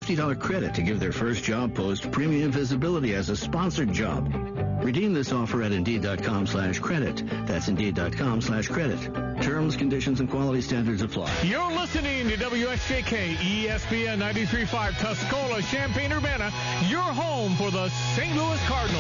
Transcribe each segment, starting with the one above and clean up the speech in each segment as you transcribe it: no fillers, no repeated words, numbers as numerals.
$50 credit to give their first job post premium visibility as a sponsored job. Redeem this offer at Indeed.com/credit. That's Indeed.com/credit. Terms, conditions, and quality standards apply. You're listening to WSJK ESPN 93.5 Tuscola, Champaign-Urbana, your home for the St. Louis Cardinals.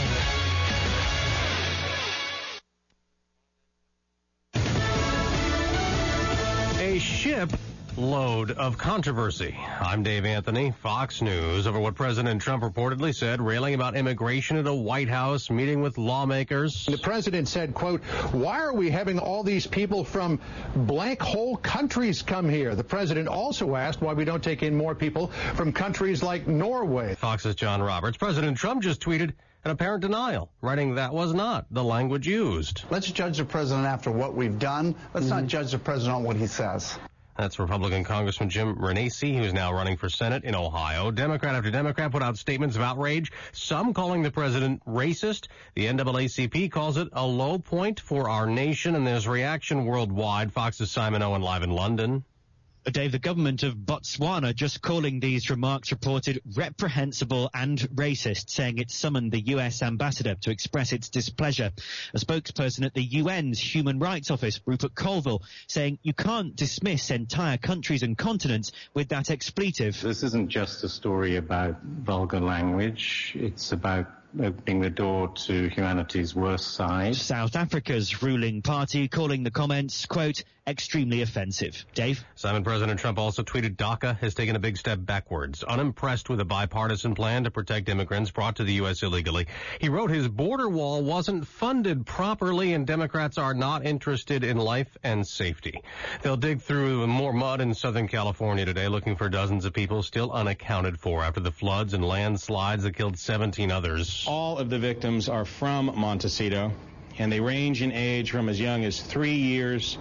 A ship load of controversy. I'm Dave Anthony, Fox News, over what President Trump reportedly said, railing about immigration at a White House meeting with lawmakers. The president said, quote, "Why are we having all these people from blank hole countries come here?" The president also asked why we don't take in more people from countries like Norway. Fox's John Roberts. President Trump just tweeted an apparent denial, writing that was not the language used. Let's judge the president after what we've done. Let's not judge the president on what he says. That's Republican Congressman Jim Renacci, who's now running for Senate in Ohio. Democrat after Democrat put out statements of outrage, some calling the president racist. The NAACP calls it a low point for our nation, and there's reaction worldwide. Fox's Simon Owen live in London. Dave, the government of Botswana just calling these remarks reported reprehensible and racist, saying it summoned the U.S. ambassador to express its displeasure. A spokesperson at the UN's Human Rights Office, Rupert Colville, saying you can't dismiss entire countries and continents with that expletive. This isn't just a story about vulgar language. It's about opening the door to humanity's worst side. South Africa's ruling party calling the comments, quote, extremely offensive. Dave? Simon, President Trump also tweeted DACA has taken a big step backwards, unimpressed with a bipartisan plan to protect immigrants brought to the U.S. illegally. He wrote his border wall wasn't funded properly, and Democrats are not interested in life and safety. They'll dig through more mud in Southern California today, looking for dozens of people still unaccounted for after the floods and landslides that killed 17 others. All of the victims are from Montecito, and they range in age from as young as 3 years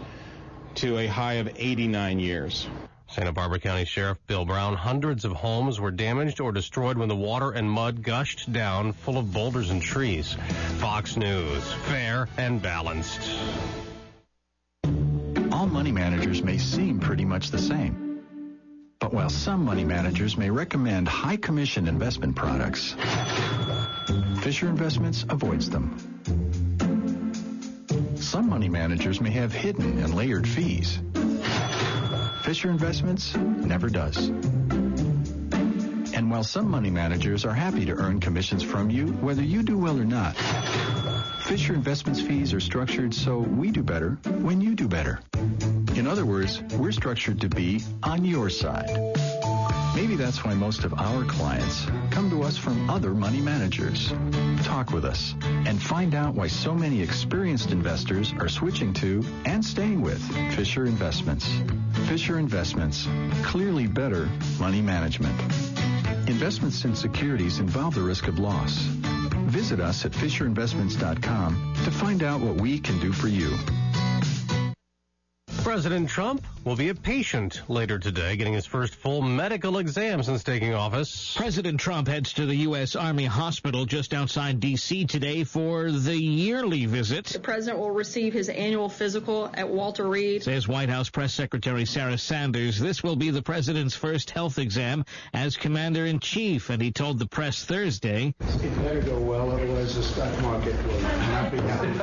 to a high of 89 years. Santa Barbara County Sheriff Bill Brown, hundreds of homes were damaged or destroyed when the water and mud gushed down full of boulders and trees. Fox News, fair and balanced. All money managers may seem pretty much the same. But while some money managers may recommend high commission investment products, Fisher Investments avoids them. Some money managers may have hidden and layered fees. Fisher Investments never does. And while some money managers are happy to earn commissions from you, whether you do well or not, Fisher Investments fees are structured so we do better when you do better. In other words, we're structured to be on your side. Maybe that's why most of our clients come to us from other money managers. Talk with us and find out why so many experienced investors are switching to and staying with Fisher Investments. Fisher Investments, clearly better money management. Investments in securities involve the risk of loss. Visit us at FisherInvestments.com to find out what we can do for you. President Trump will be a patient later today, getting his first full medical exam since taking office. President Trump heads to the U.S. Army Hospital just outside D.C. today for the yearly visit. The president will receive his annual physical at Walter Reed. Says White House Press Secretary Sarah Sanders. This will be the president's first health exam as commander-in-chief, and he told the press Thursday, "It better go well, otherwise the stock market will not be happy."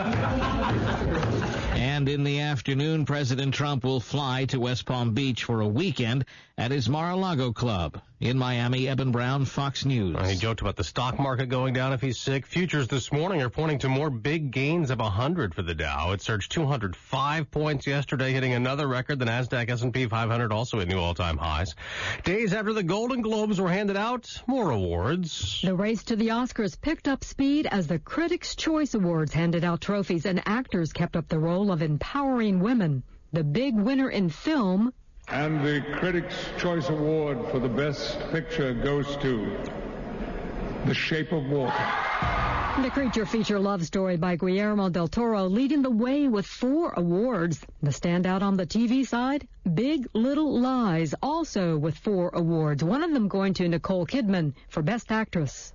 And in the afternoon, President Trump will fly to West Palm Beach for a weekend at his Mar-a-Lago club. In Miami, Eben Brown, Fox News. He joked about the stock market going down if he's sick. Futures this morning are pointing to more big gains of 100 for the Dow. It surged 205 points yesterday, hitting another record. The NASDAQ S&P 500 also hit new all-time highs. Days after the Golden Globes were handed out, more awards. The race to the Oscars picked up speed as the Critics' Choice Awards handed out trophies and actors kept up the role of empowering women. The big winner in film. And the Critics' Choice Award for the Best Picture goes to The Shape of Water. The creature feature love story by Guillermo del Toro leading the way with 4 awards. The standout on the TV side, Big Little Lies, also with 4 awards, one of them going to Nicole Kidman for Best Actress.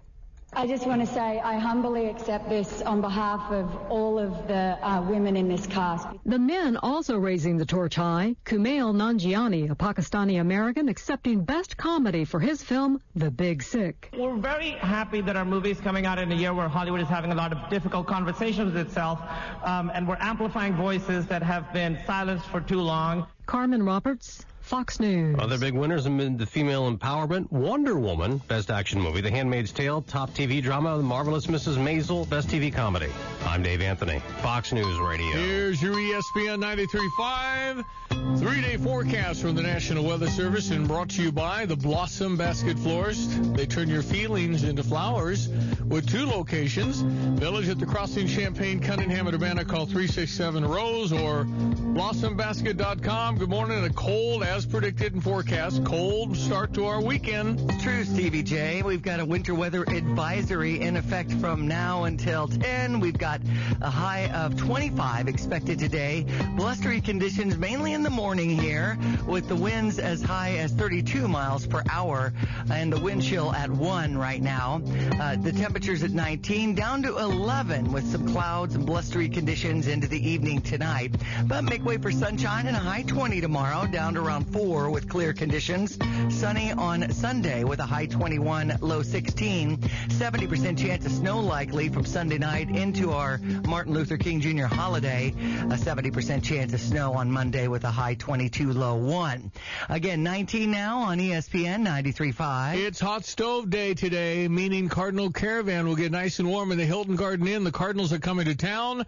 I just want to say I humbly accept this on behalf of all of the women in this cast. The men also raising the torch high. Kumail Nanjiani, a Pakistani-American, accepting Best Comedy for his film, The Big Sick. We're very happy that our movie is coming out in a year where Hollywood is having a lot of difficult conversations with itself, and we're amplifying voices that have been silenced for too long. Carmen Roberts, Fox News. Other big winners in the female empowerment: Wonder Woman, Best Action Movie; The Handmaid's Tale, Top TV Drama; The Marvelous Mrs. Maisel, Best TV Comedy. I'm Dave Anthony, Fox News Radio. Here's your ESPN 93.5 3-day forecast from the National Weather Service, and brought to you by the Blossom Basket Florist. They turn your feelings into flowers with 2 locations. Village at the Crossing, Champaign, Cunningham, and Urbana. Call 367-ROSE or blossombasket.com. Good morning. A cold, as predicted and forecast, cold start to our weekend. True, Stevie J. We've got a winter weather advisory in effect from now until 10. We've got a high of 25 expected today. Blustery conditions mainly in the morning here, with the winds as high as 32 miles per hour and the wind chill at 1 right now. The temperatures at 19 down to 11 with some clouds and blustery conditions into the evening tonight. But make way for sunshine and a high 20 tomorrow, down to around 4 with clear conditions. Sunny on Sunday with a high 21, low 16. 70% chance of snow likely from Sunday night into our Martin Luther King Jr. holiday. A 70% chance of snow on Monday with a high 22, low 1. Again, 19 now on ESPN 93.5. It's Hot Stove Day today, meaning Cardinal Caravan will get nice and warm in the Hilton Garden Inn. The Cardinals are coming to town.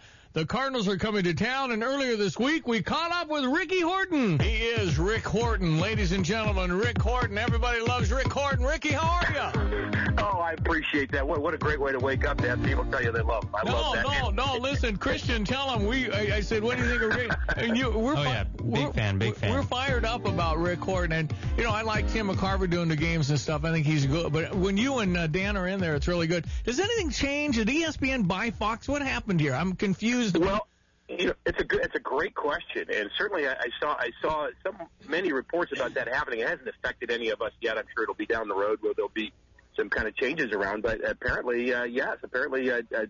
And earlier this week, we caught up with Ricky Horton. He is Rick Horton. Ladies and gentlemen, Rick Horton. Everybody loves Rick Horton. Ricky, how are you? Oh, I appreciate that. What a great way to wake up to have people tell you they love him. I love that. No, listen, Christian, tell him. I said, what do you think of Rick? And big fan. We're fired up about Rick Horton. And, I like Tim McCarver doing the games and stuff. I think he's good. But when you and Dan are in there, it's really good. Does anything change? Did ESPN buy Fox? What happened here? I'm confused. Well, it's a great question, and certainly I saw many reports about that happening. It hasn't affected any of us yet. I'm sure it'll be down the road where there'll be some kind of changes around. But apparently, yes. Apparently,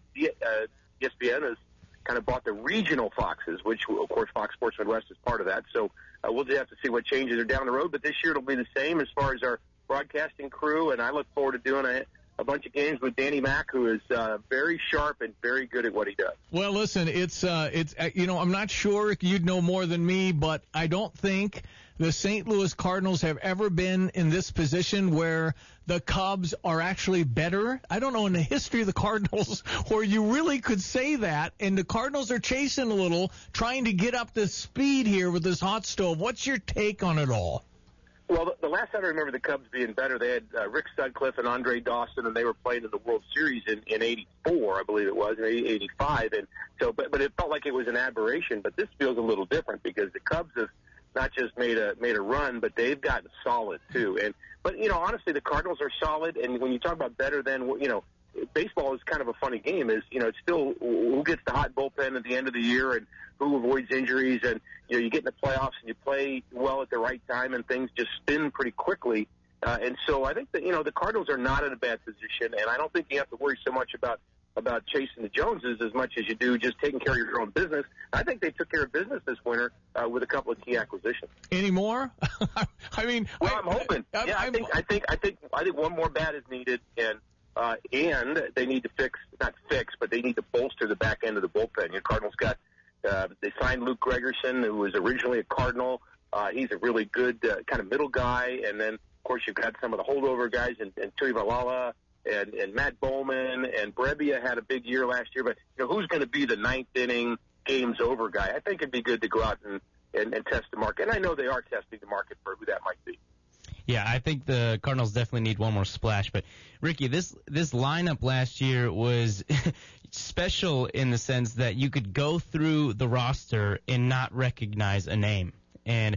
ESPN has kind of bought the regional Foxes, which of course Fox Sports Midwest is part of that. So we'll just have to see what changes are down the road. But this year it'll be the same as far as our broadcasting crew, and I look forward to doing a bunch of games with Danny Mack, who is very sharp and very good at what he does. Well, listen, it's I'm not sure you'd know more than me, but I don't think the St. Louis Cardinals have ever been in this position where the Cubs are actually better. I don't know in the history of the Cardinals where you really could say that, and the Cardinals are chasing a little, trying to get up to speed here with this hot stove. What's your take on it all? Well, the last time I remember the Cubs being better, they had Rick Sutcliffe and Andre Dawson, and they were playing in the World Series in '84, I believe it was, in '85, and so, but it felt like it was an aberration. But this feels a little different because the Cubs have not just made a run, but they've gotten solid too. But honestly, the Cardinals are solid, and when you talk about better than, baseball is kind of a funny game. It's still who gets the hot bullpen at the end of the year and who avoids injuries, and you get in the playoffs and you play well at the right time and things just spin pretty quickly. And so I think that the Cardinals are not in a bad position, and I don't think you have to worry so much about chasing the Joneses as much as you do just taking care of your own business. I think they took care of business this winter with a couple of key acquisitions. Any more? I mean, well, I'm hoping. I think one more bat is needed, and they need to but they need to bolster the back end of the bullpen. Your Cardinals got they signed Luke Gregerson, who was originally a Cardinal. He's a really good kind of middle guy, and then of course you've got some of the holdover guys, and Tuivailala and Matt Bowman, and Brebbia had a big year last year. But who's going to be the ninth inning game's over guy? I think it'd be good to go out and test the market, and I know they are testing the market for who that might be. Yeah, I think the Cardinals definitely need one more splash. But, Ricky, this lineup last year was special in the sense that you could go through the roster and not recognize a name. And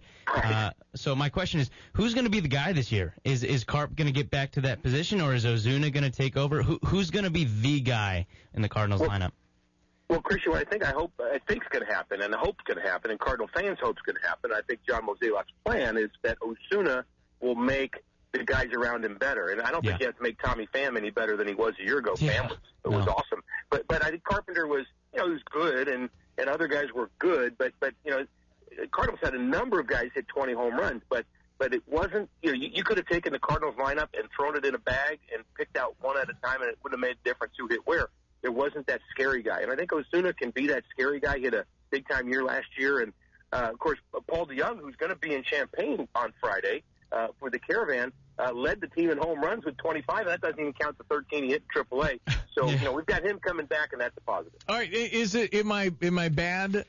so my question is, who's going to be the guy this year? Is Carp going to get back to that position, or is Ozuna going to take over? Who's going to be the guy in the Cardinals lineup? Well, Christian, what I think's going to happen, and I hope's going to happen, and Cardinal fans hope's going to happen. I think John Mozeliak's plan is that Ozuna will make the guys around him better. And I don't think you have to make Tommy Pham any better than he was a year ago. Pham was awesome. But I think Carpenter was, he was good, and other guys were good. But Cardinals had a number of guys hit 20 home runs, but it wasn't, you could have taken the Cardinals lineup and thrown it in a bag and picked out one at a time, and it wouldn't have made a difference who hit where. There wasn't that scary guy. And I think Ozuna can be that scary guy. He had a big-time year last year. And, of course, Paul DeJong, who's going to be in Champaign on Friday for the Caravan, led the team in home runs with 25. And that doesn't even count the 13 he hit in AAA. So, we've got him coming back, and that's a positive. All right. Am I bad?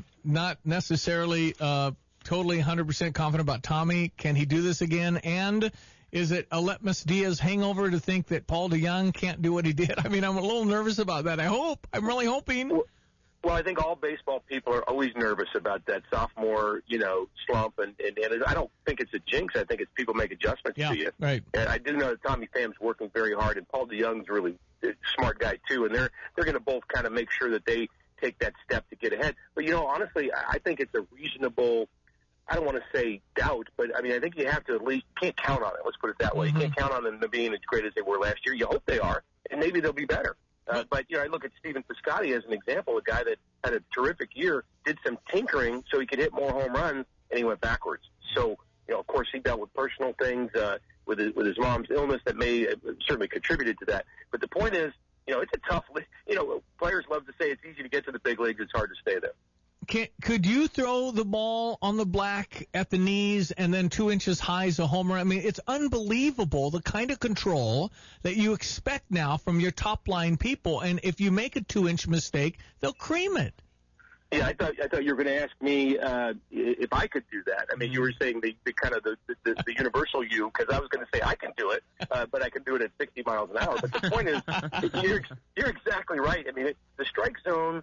Not necessarily totally 100% confident about Tommy. Can he do this again? And is it Aletmus Diaz hangover to think that Paul DeJong can't do what he did? I mean, I'm a little nervous about that. I'm really hoping. Well, I think all baseball people are always nervous about that sophomore, slump. And I don't think it's a jinx. I think it's people make adjustments to you. Right. And I do know that Tommy Pham's working very hard, and Paul DeJong's really a smart guy, too. And they're going to both kind of make sure that they take that step to get ahead. But, honestly, I think it's a reasonable, I don't want to say doubt, but I mean, I think you have to at least, you can't count on it. Let's put it that way. You can't count on them being as great as they were last year. You hope they are, and maybe they'll be better. But, I look at Stephen Piscotty as an example, a guy that had a terrific year, did some tinkering so he could hit more home runs, and he went backwards. So, of course, he dealt with personal things with his mom's illness that may certainly contributed to that. But the point is, it's a tough, players love to say it's easy to get to the big leagues, it's hard to stay there. Could you throw the ball on the black at the knees and then 2 inches high as a home run? I mean, it's unbelievable the kind of control that you expect now from your top line people. And if you make a 2-inch mistake, they'll cream it. Yeah, I thought you were going to ask me if I could do that. I mean, you were saying the kind of the universal you, because I was going to say I can do it, but I can do it at 60 miles an hour. But the point is, you're exactly right. I mean, the strike zone.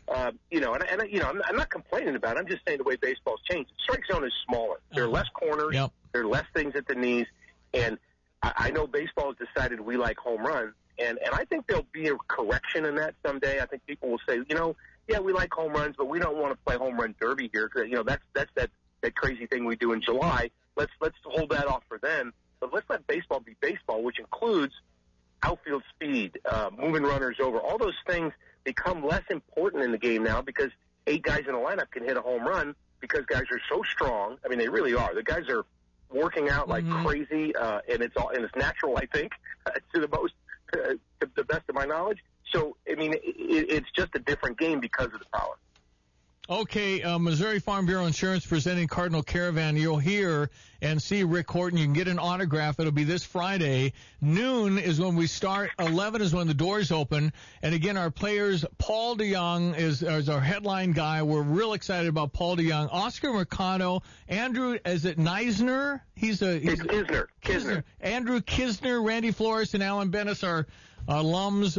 I'm not complaining about it. I'm just saying the way baseball's changed. The strike zone is smaller. There are less corners. Yep. There are less things at the knees. And I know baseball has decided we like home runs. And I think there'll be a correction in that someday. I think people will say, we like home runs, but we don't want to play home run derby here. That's that crazy thing we do in July. Let's hold that off for then. But let's let baseball be baseball, which includes outfield speed, moving runners over. All those things become less important in the game now because 8 guys in a lineup can hit a home run because guys are so strong. I mean, they really are. The guys are working out like crazy, and it's natural, I think, to the best of my knowledge. So, I mean, it's just a different game because of the power. Okay, Missouri Farm Bureau Insurance presenting Cardinal Caravan. You'll hear and see Rick Horton. You can get an autograph. It'll be this Friday. Noon is when we start. 11 is when the doors open. And again, our players, Paul DeJong is our headline guy. We're real excited about Paul DeJong. Oscar Mercado. Andrew, is it Neisner? It's Kisner. Andrew Kisner, Randy Flores, and Alan Bennis are alums.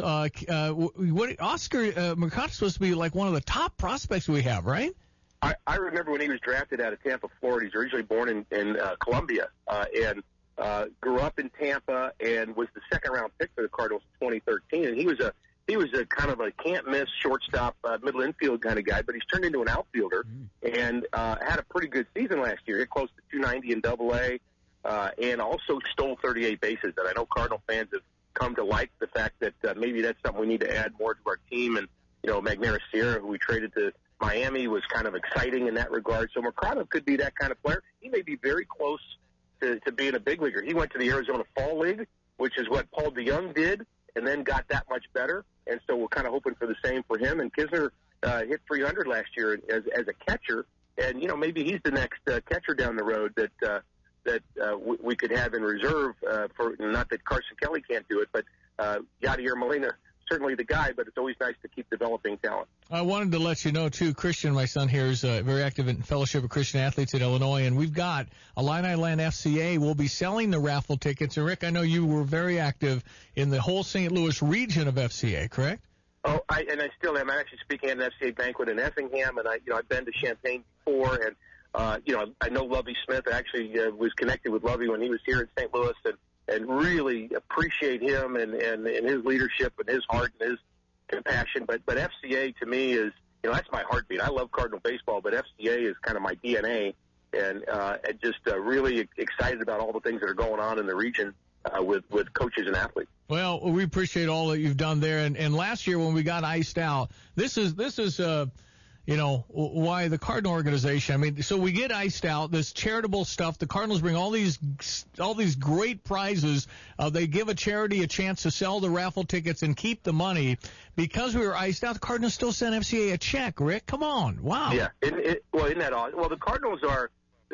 Oscar Mercado's supposed to be like one of the top prospects we have, right? I remember when he was drafted out of Tampa, Florida. He's originally born in Columbia and grew up in Tampa and was the second-round pick for the Cardinals in 2013. And he was a kind of a can't-miss shortstop, middle infield kind of guy, but he's turned into an outfielder and had a pretty good season last year. He hit close to 290 in Double-A and also stole 38 bases. And I know Cardinal fans have come to like the fact that maybe that's something we need to add more to our team. And, Magneuris Sierra, who we traded to Miami, was kind of exciting in that regard. So Mercado could be that kind of player. He may be very close to being a big leaguer. He went to the Arizona Fall League, which is what Paul DeJong did, and then got that much better. And so we're kind of hoping for the same for him. And Kisner hit 300 last year as a catcher. And, maybe he's the next catcher down the road that we could have in reserve for, not that Carson Kelly can't do it, but Yadier Molina, certainly the guy, but it's always nice to keep developing talent. I wanted to let you know, too, Christian, my son here, is very active in Fellowship of Christian Athletes at Illinois, and we've got Illini Land FCA. We'll be selling the raffle tickets. And, Rick, I know you were very active in the whole St. Louis region of FCA, correct? Oh, I still am. I'm actually speaking at an FCA banquet in Effingham, and I've been to Champaign before, and I know Lovie Smith. I actually was connected with Lovie when he was here in St. Louis, and really appreciate him and his leadership and his heart and his compassion. But FCA to me is, that's my heartbeat. I love Cardinal baseball, but FCA is kind of my DNA. and just really excited about all the things that are going on in the region with coaches and athletes. Well, we appreciate all that you've done there. And last year when we got iced out, this is why the Cardinal organization, I mean, so we get iced out, this charitable stuff. The Cardinals bring all these great prizes. They give a charity a chance to sell the raffle tickets and keep the money. Because we were iced out, the Cardinals still sent FCA a check, Rick. Come on. Wow. Yeah. Isn't that awesome? Well, the Cardinals are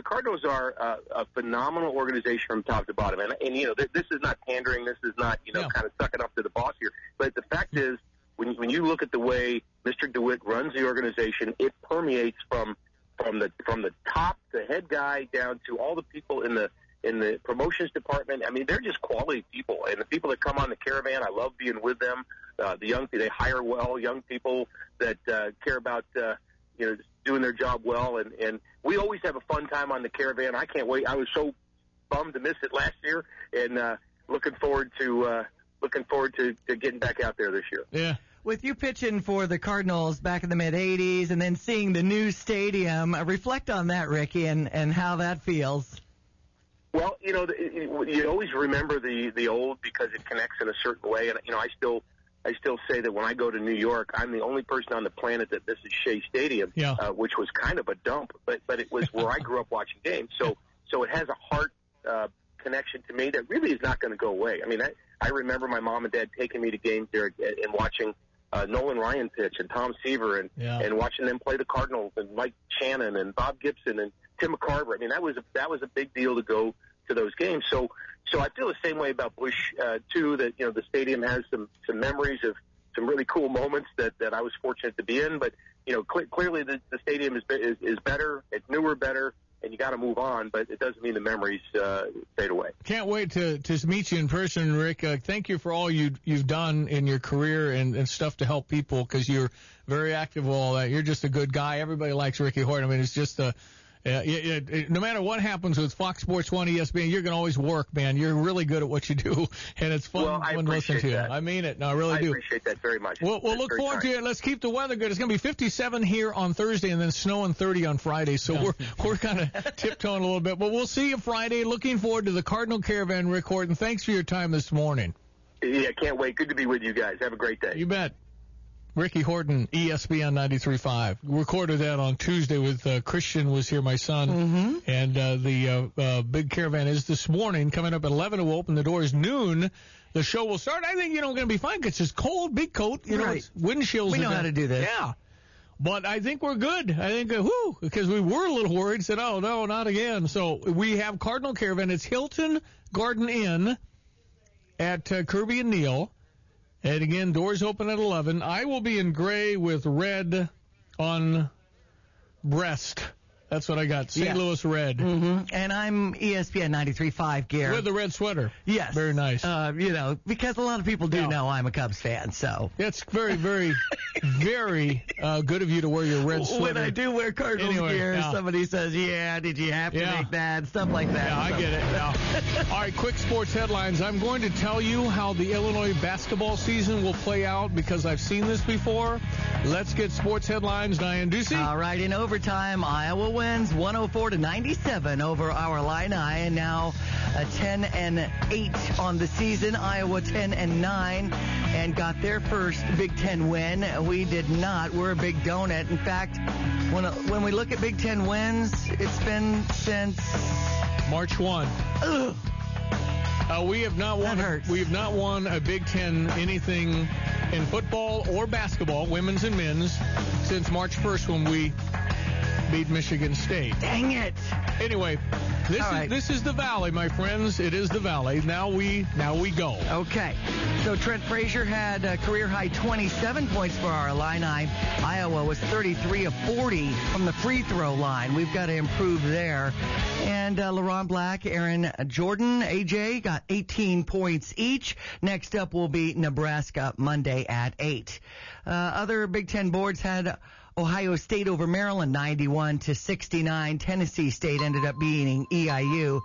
a phenomenal organization from top to bottom. And this is not pandering. This is not, kind of sucking up to the boss here. But the fact is, when you look at the way Mr. DeWitt runs the organization, it permeates from the top, the head guy, down to all the people in the promotions department. I mean, they're just quality people, and the people that come on the Caravan, I love being with them. The young, they hire well, young people that care about doing their job well, and we always have a fun time on the Caravan. I can't wait. I was so bummed to miss it last year, and looking forward to getting back out there this year. Yeah. With you pitching for the Cardinals back in the mid-'80s and then seeing the new stadium, reflect on that, Ricky, and how that feels. Well, you always remember the old because it connects in a certain way. And, I still say that when I go to New York, I'm the only person on the planet that misses Shea Stadium, which was kind of a dump, but it was where I grew up watching games. So it has a heart connection to me that really is not going to go away. I mean, I remember my mom and dad taking me to games there and watching Nolan Ryan pitch and Tom Seaver and watching them play the Cardinals and Mike Shannon and Bob Gibson and Tim McCarver. I mean, that was a big deal to go to those games. So I feel the same way about Busch too. That the stadium has some memories of some really cool moments that I was fortunate to be in. But clearly the stadium is better. It's newer, better. And you got to move on, but it doesn't mean the memories fade away. Can't wait to meet you in person, Rick. Thank you for all you've done in your career and stuff to help people, because you're very active with all that. You're just a good guy. Everybody likes Ricky Horton. I mean, it's just no matter what happens with Fox Sports 1, ESPN, you're going to always work, man. You're really good at what you do, and it's fun to listen to you. I mean it. No, I really do. I appreciate that very much. We'll look forward to it. Let's keep the weather good. It's going to be 57 here on Thursday and then snow and 30 on Friday, so we're kind of tiptoeing a little bit. But we'll see you Friday. Looking forward to the Cardinal Caravan, Rick Horton. Thanks for your time this morning. Yeah, can't wait. Good to be with you guys. Have a great day. You bet. Ricky Horton, ESPN 93.5. Recorded that on Tuesday with Christian was here, my son. Mm-hmm. And the big Caravan is this morning. Coming up at 11, we'll open the doors noon. The show will start. I think, going to be fine because it's cold, big coat. It's windshields. We know how to do this. Yeah. But I think we're good. I think, because we were a little worried. Said, oh, no, not again. So we have Cardinal Caravan. It's Hilton Garden Inn at Kirby and Neal. And again, doors open at 11. I will be in gray with red on breast. That's what I got. St. Louis red. Mm-hmm. And I'm ESPN 93.5 gear. With the red sweater. Yes. Very nice. Because a lot of people do know I'm a Cubs fan, so. It's very, very, very good of you to wear your red sweater. When I do wear Cardinals gear, somebody says, did you have to make that? Stuff like that. Yeah, I get it. Yeah. All right, quick sports headlines. I'm going to tell you how the Illinois basketball season will play out because I've seen this before. Let's get sports headlines. Diane Ducey. All right, in overtime, Iowa wins 104-97 over our Illini, and now 10-8 on the season. Iowa 10-9 and got their first Big Ten win. We did not. We're a big donut. In fact, when we look at Big Ten wins, it's been since March 1. Ugh. We have not won. We have not won a Big Ten anything in football or basketball, women's and men's, since March 1st when we beat Michigan State. Dang it! Anyway, this is the Valley, my friends. It is the Valley. Now we go. Okay. So Trent Frazier had a career-high 27 points for our Illini. Iowa was 33 of 40 from the free throw line. We've got to improve there. And LaRon Black, Aaron Jordan, AJ got 18 points each. Next up will be Nebraska Monday at 8. Other Big Ten boards had Ohio State over Maryland, 91-69. Tennessee State ended up beating EIU,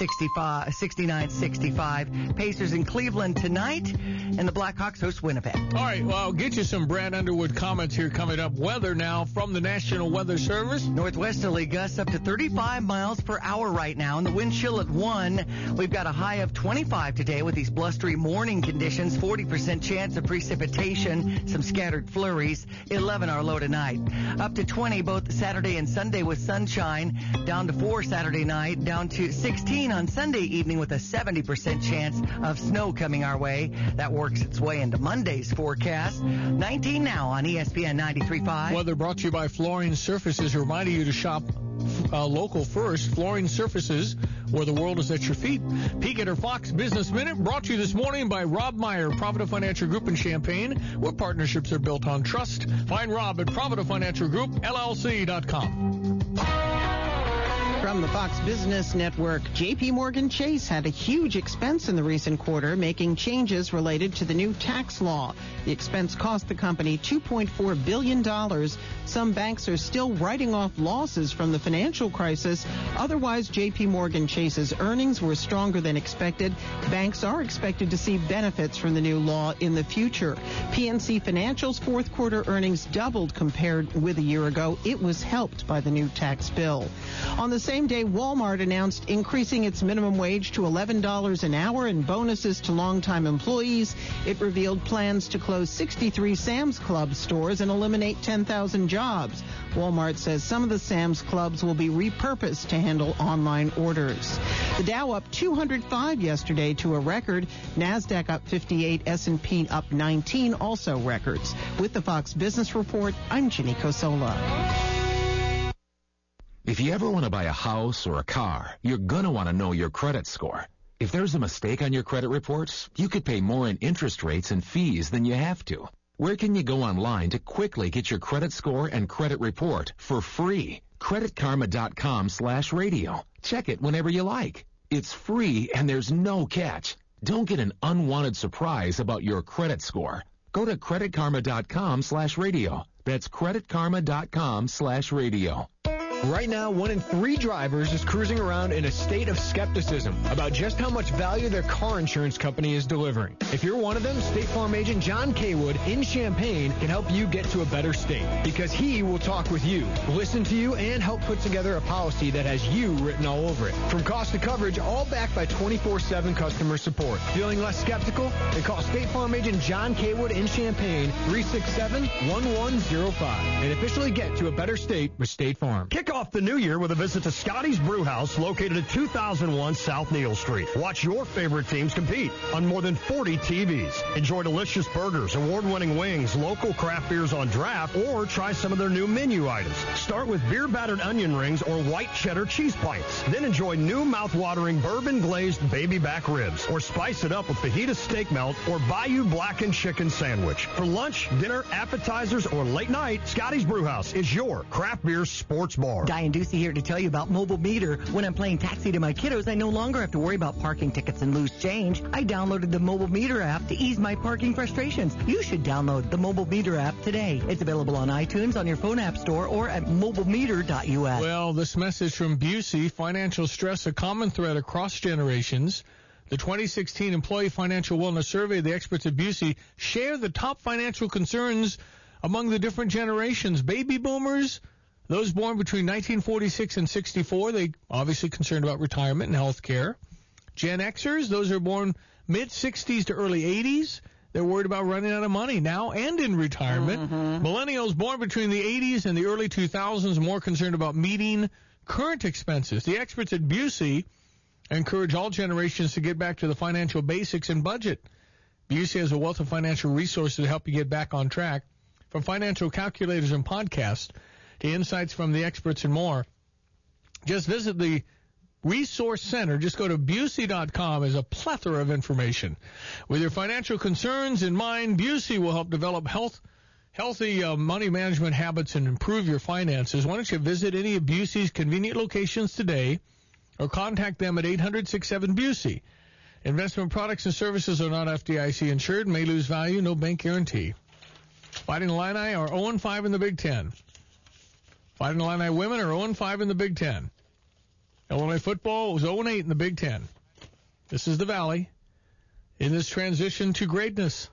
69-65. Pacers in Cleveland tonight, and the Blackhawks host Winnipeg. All right, well, I'll get you some Brad Underwood comments here coming up. Weather now from the National Weather Service. Northwesterly gusts up to 35 miles per hour right now, and the wind chill at 1. We've got a high of 25 today with these blustery morning conditions, 40% chance of precipitation, some scattered flurries, 11 our low tonight. Up to 20 both Saturday and Sunday with sunshine, down to 4 Saturday night, down to 16 on Sunday evening with a 70% chance of snow coming our way. That works its way into Monday's forecast. 19 now on ESPN 93.5. Weather brought to you by Flooring Surfaces, reminding you to shop local first. Flooring Surfaces, where the world is at your feet. Peek at our Fox Business Minute, brought to you this morning by Rob Meyer, Provident Financial Group in Champaign, where partnerships are built on trust. Find Rob at Provident Financial Group, LLC.com. From the Fox Business Network, J.P. Morgan Chase had a huge expense in the recent quarter, making changes related to the new tax law. The expense cost the company $2.4 billion. Some banks are still writing off losses from the financial crisis. Otherwise, J.P. Morgan Chase's earnings were stronger than expected. Banks are expected to see benefits from the new law in the future. PNC Financial's fourth quarter earnings doubled compared with a year ago. It was helped by the new tax bill. On the same day, Walmart announced increasing its minimum wage to $11 an hour and bonuses to longtime employees. It revealed plans to close 63 Sam's Club stores and eliminate 10,000 jobs. Walmart says some of the Sam's Clubs will be repurposed to handle online orders. The Dow up 205 yesterday to a record. NASDAQ up 58, S&P up 19, also records. With the Fox Business Report, I'm Ginny Cosola. If you ever want to buy a house or a car, you're going to want to know your credit score. If there's a mistake on your credit reports, you could pay more in interest rates and fees than you have to. Where can you go online to quickly get your credit score and credit report for free? CreditKarma.com/radio. Check it whenever you like. It's free and there's no catch. Don't get an unwanted surprise about your credit score. Go to CreditKarma.com/radio. That's CreditKarma.com/radio. Right now, 1 in 3 drivers is cruising around in a state of skepticism about just how much value their car insurance company is delivering. If you're one of them, State Farm agent John Kaywood in Champaign can help you get to a better state because he will talk with you, listen to you, and help put together a policy that has you written all over it. From cost to coverage, all backed by 24/7 customer support. Feeling less skeptical? Then call State Farm agent John Kaywood in Champaign, 367-1105, and officially get to a better state with State Farm. Kick off the new year with a visit to Scotty's Brewhouse, located at 2001 South Neal Street. Watch your favorite teams compete on more than 40 TVs. Enjoy delicious burgers, award-winning wings, local craft beers on draft, or try some of their new menu items. Start with beer-battered onion rings or white cheddar cheese pints. Then enjoy new mouth-watering bourbon-glazed baby back ribs, or spice it up with fajita steak melt or Bayou blackened chicken sandwich. For lunch, dinner, appetizers, or late night, Scotty's Brewhouse is your craft beer sports bar. Diane Ducey here to tell you about Mobile Meter. When I'm playing taxi to my kiddos, I no longer have to worry about parking tickets and loose change. I downloaded the Mobile Meter app to ease my parking frustrations. You should download the Mobile Meter app today. It's available on iTunes, on your phone app store, or at mobilemeter.us. Well, this message from Busey, financial stress, a common thread across generations. The 2016 Employee Financial Wellness Survey, the experts at Busey share the top financial concerns among the different generations. Baby boomers, those born between 1946 and 64, they obviously concerned about retirement and health care. Gen Xers, those are born mid-60s to early 80s, they're worried about running out of money now and in retirement. Millennials born between the 80s and the early 2000s, more concerned about meeting current expenses. The experts at Busey encourage all generations to get back to the financial basics and budget. Busey has a wealth of financial resources to help you get back on track, from financial calculators and podcasts to insights from the experts and more. Just visit the Resource Center. Just go to Busey.com. There's a plethora of information. With your financial concerns in mind, Busey will help develop healthy money management habits and improve your finances. Why don't you visit any of Busey's convenient locations today or contact them at 800-67-BUSEY. Investment products and services are not FDIC insured, may lose value, no bank guarantee. Fighting Illini are 0-5 in the Big Ten. Fighting Illini women are 0-5 in the Big Ten. Illinois football was 0-8 in the Big Ten. This is the Valley in this transition to greatness.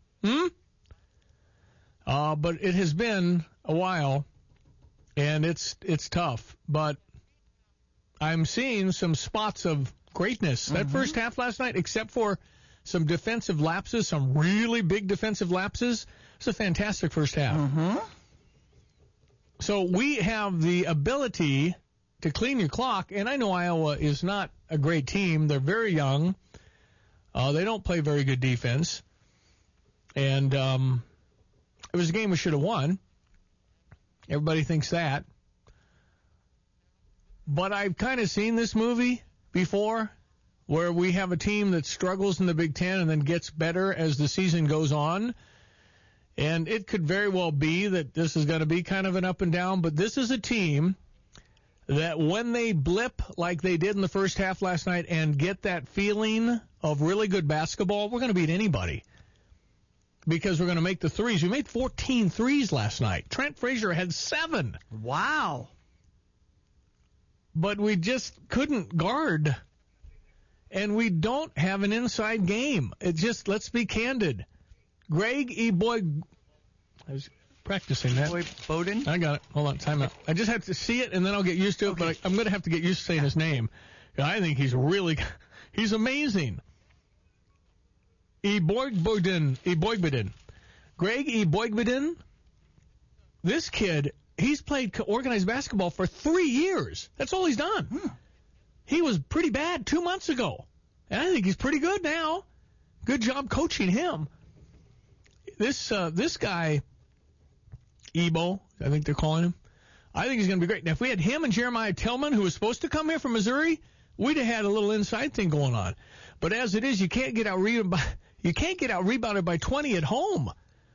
But it has been a while, and it's tough. But I'm seeing some spots of greatness. That first half last night, except for some defensive lapses, some really big defensive lapses, it's a fantastic first half. So we have the ability to clean your clock, and I know Iowa is not a great team. They're very young. They don't play very good defense. And it was a game we should have won. Everybody thinks that. But I've kind of seen this movie before where we have a team that struggles in the Big Ten and then gets better as the season goes on. And it could very well be that this is going to be kind of an up and down, but this is a team that when they blip like they did in the first half last night and get that feeling of really good basketball, we're going to beat anybody because we're going to make the threes. We made 14 threes last night. Trent Frazier had 7. Wow. But we just couldn't guard. And we don't have an inside game. It just, let's be candid. Greg E. Boyd, I was practicing that. Bowden? I got it. Hold on, time out. I just have to see it, and then I'll get used to it, but I'm going to have to get used to saying his name. I think he's amazing. E. Boygbeddin. Greg E. Boygbeddin, this kid, he's played organized basketball for 3 years. That's all he's done. He was pretty bad 2 months ago, and I think he's pretty good now. Good job coaching him. This guy, Ebo, I think they're calling him, I think he's going to be great. Now, if we had him and Jeremiah Tillman, who was supposed to come here from Missouri, we'd have had a little inside thing going on. But as it is, you can't get out rebounded by 20 at home.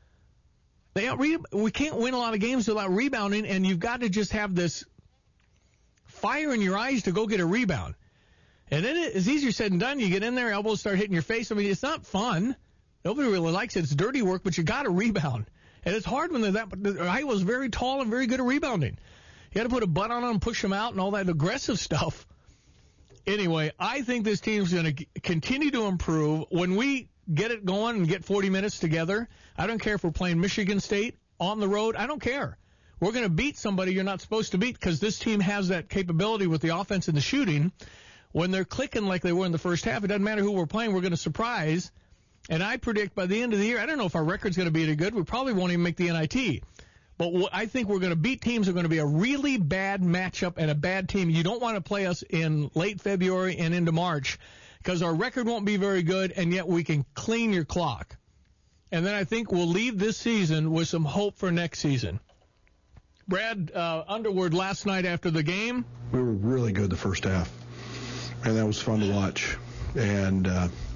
We can't win a lot of games without rebounding, and you've got to just have this fire in your eyes to go get a rebound. And then it's easier said than done. You get in there, elbows start hitting your face. I mean, it's not fun. Nobody really likes it. It's dirty work, but you got to rebound. And it's hard when they're that. Iowa's very tall and very good at rebounding. You got to put a butt on them, push them out, and all that aggressive stuff. Anyway, I think this team's going to continue to improve. When we get it going and get 40 minutes together, I don't care if we're playing Michigan State on the road. I don't care. We're going to beat somebody you're not supposed to beat because this team has that capability with the offense and the shooting. When they're clicking like they were in the first half, it doesn't matter who we're playing. We're going to surprise. And I predict by the end of the year, I don't know if our record's going to be any good. We probably won't even make the NIT. But I think we're going to beat teams that are going to be a really bad matchup and a bad team. You don't want to play us in late February and into March because our record won't be very good, and yet we can clean your clock. And then I think we'll leave this season with some hope for next season. Brad Underwood last night after the game. We were really good the first half, and that was fun to watch. And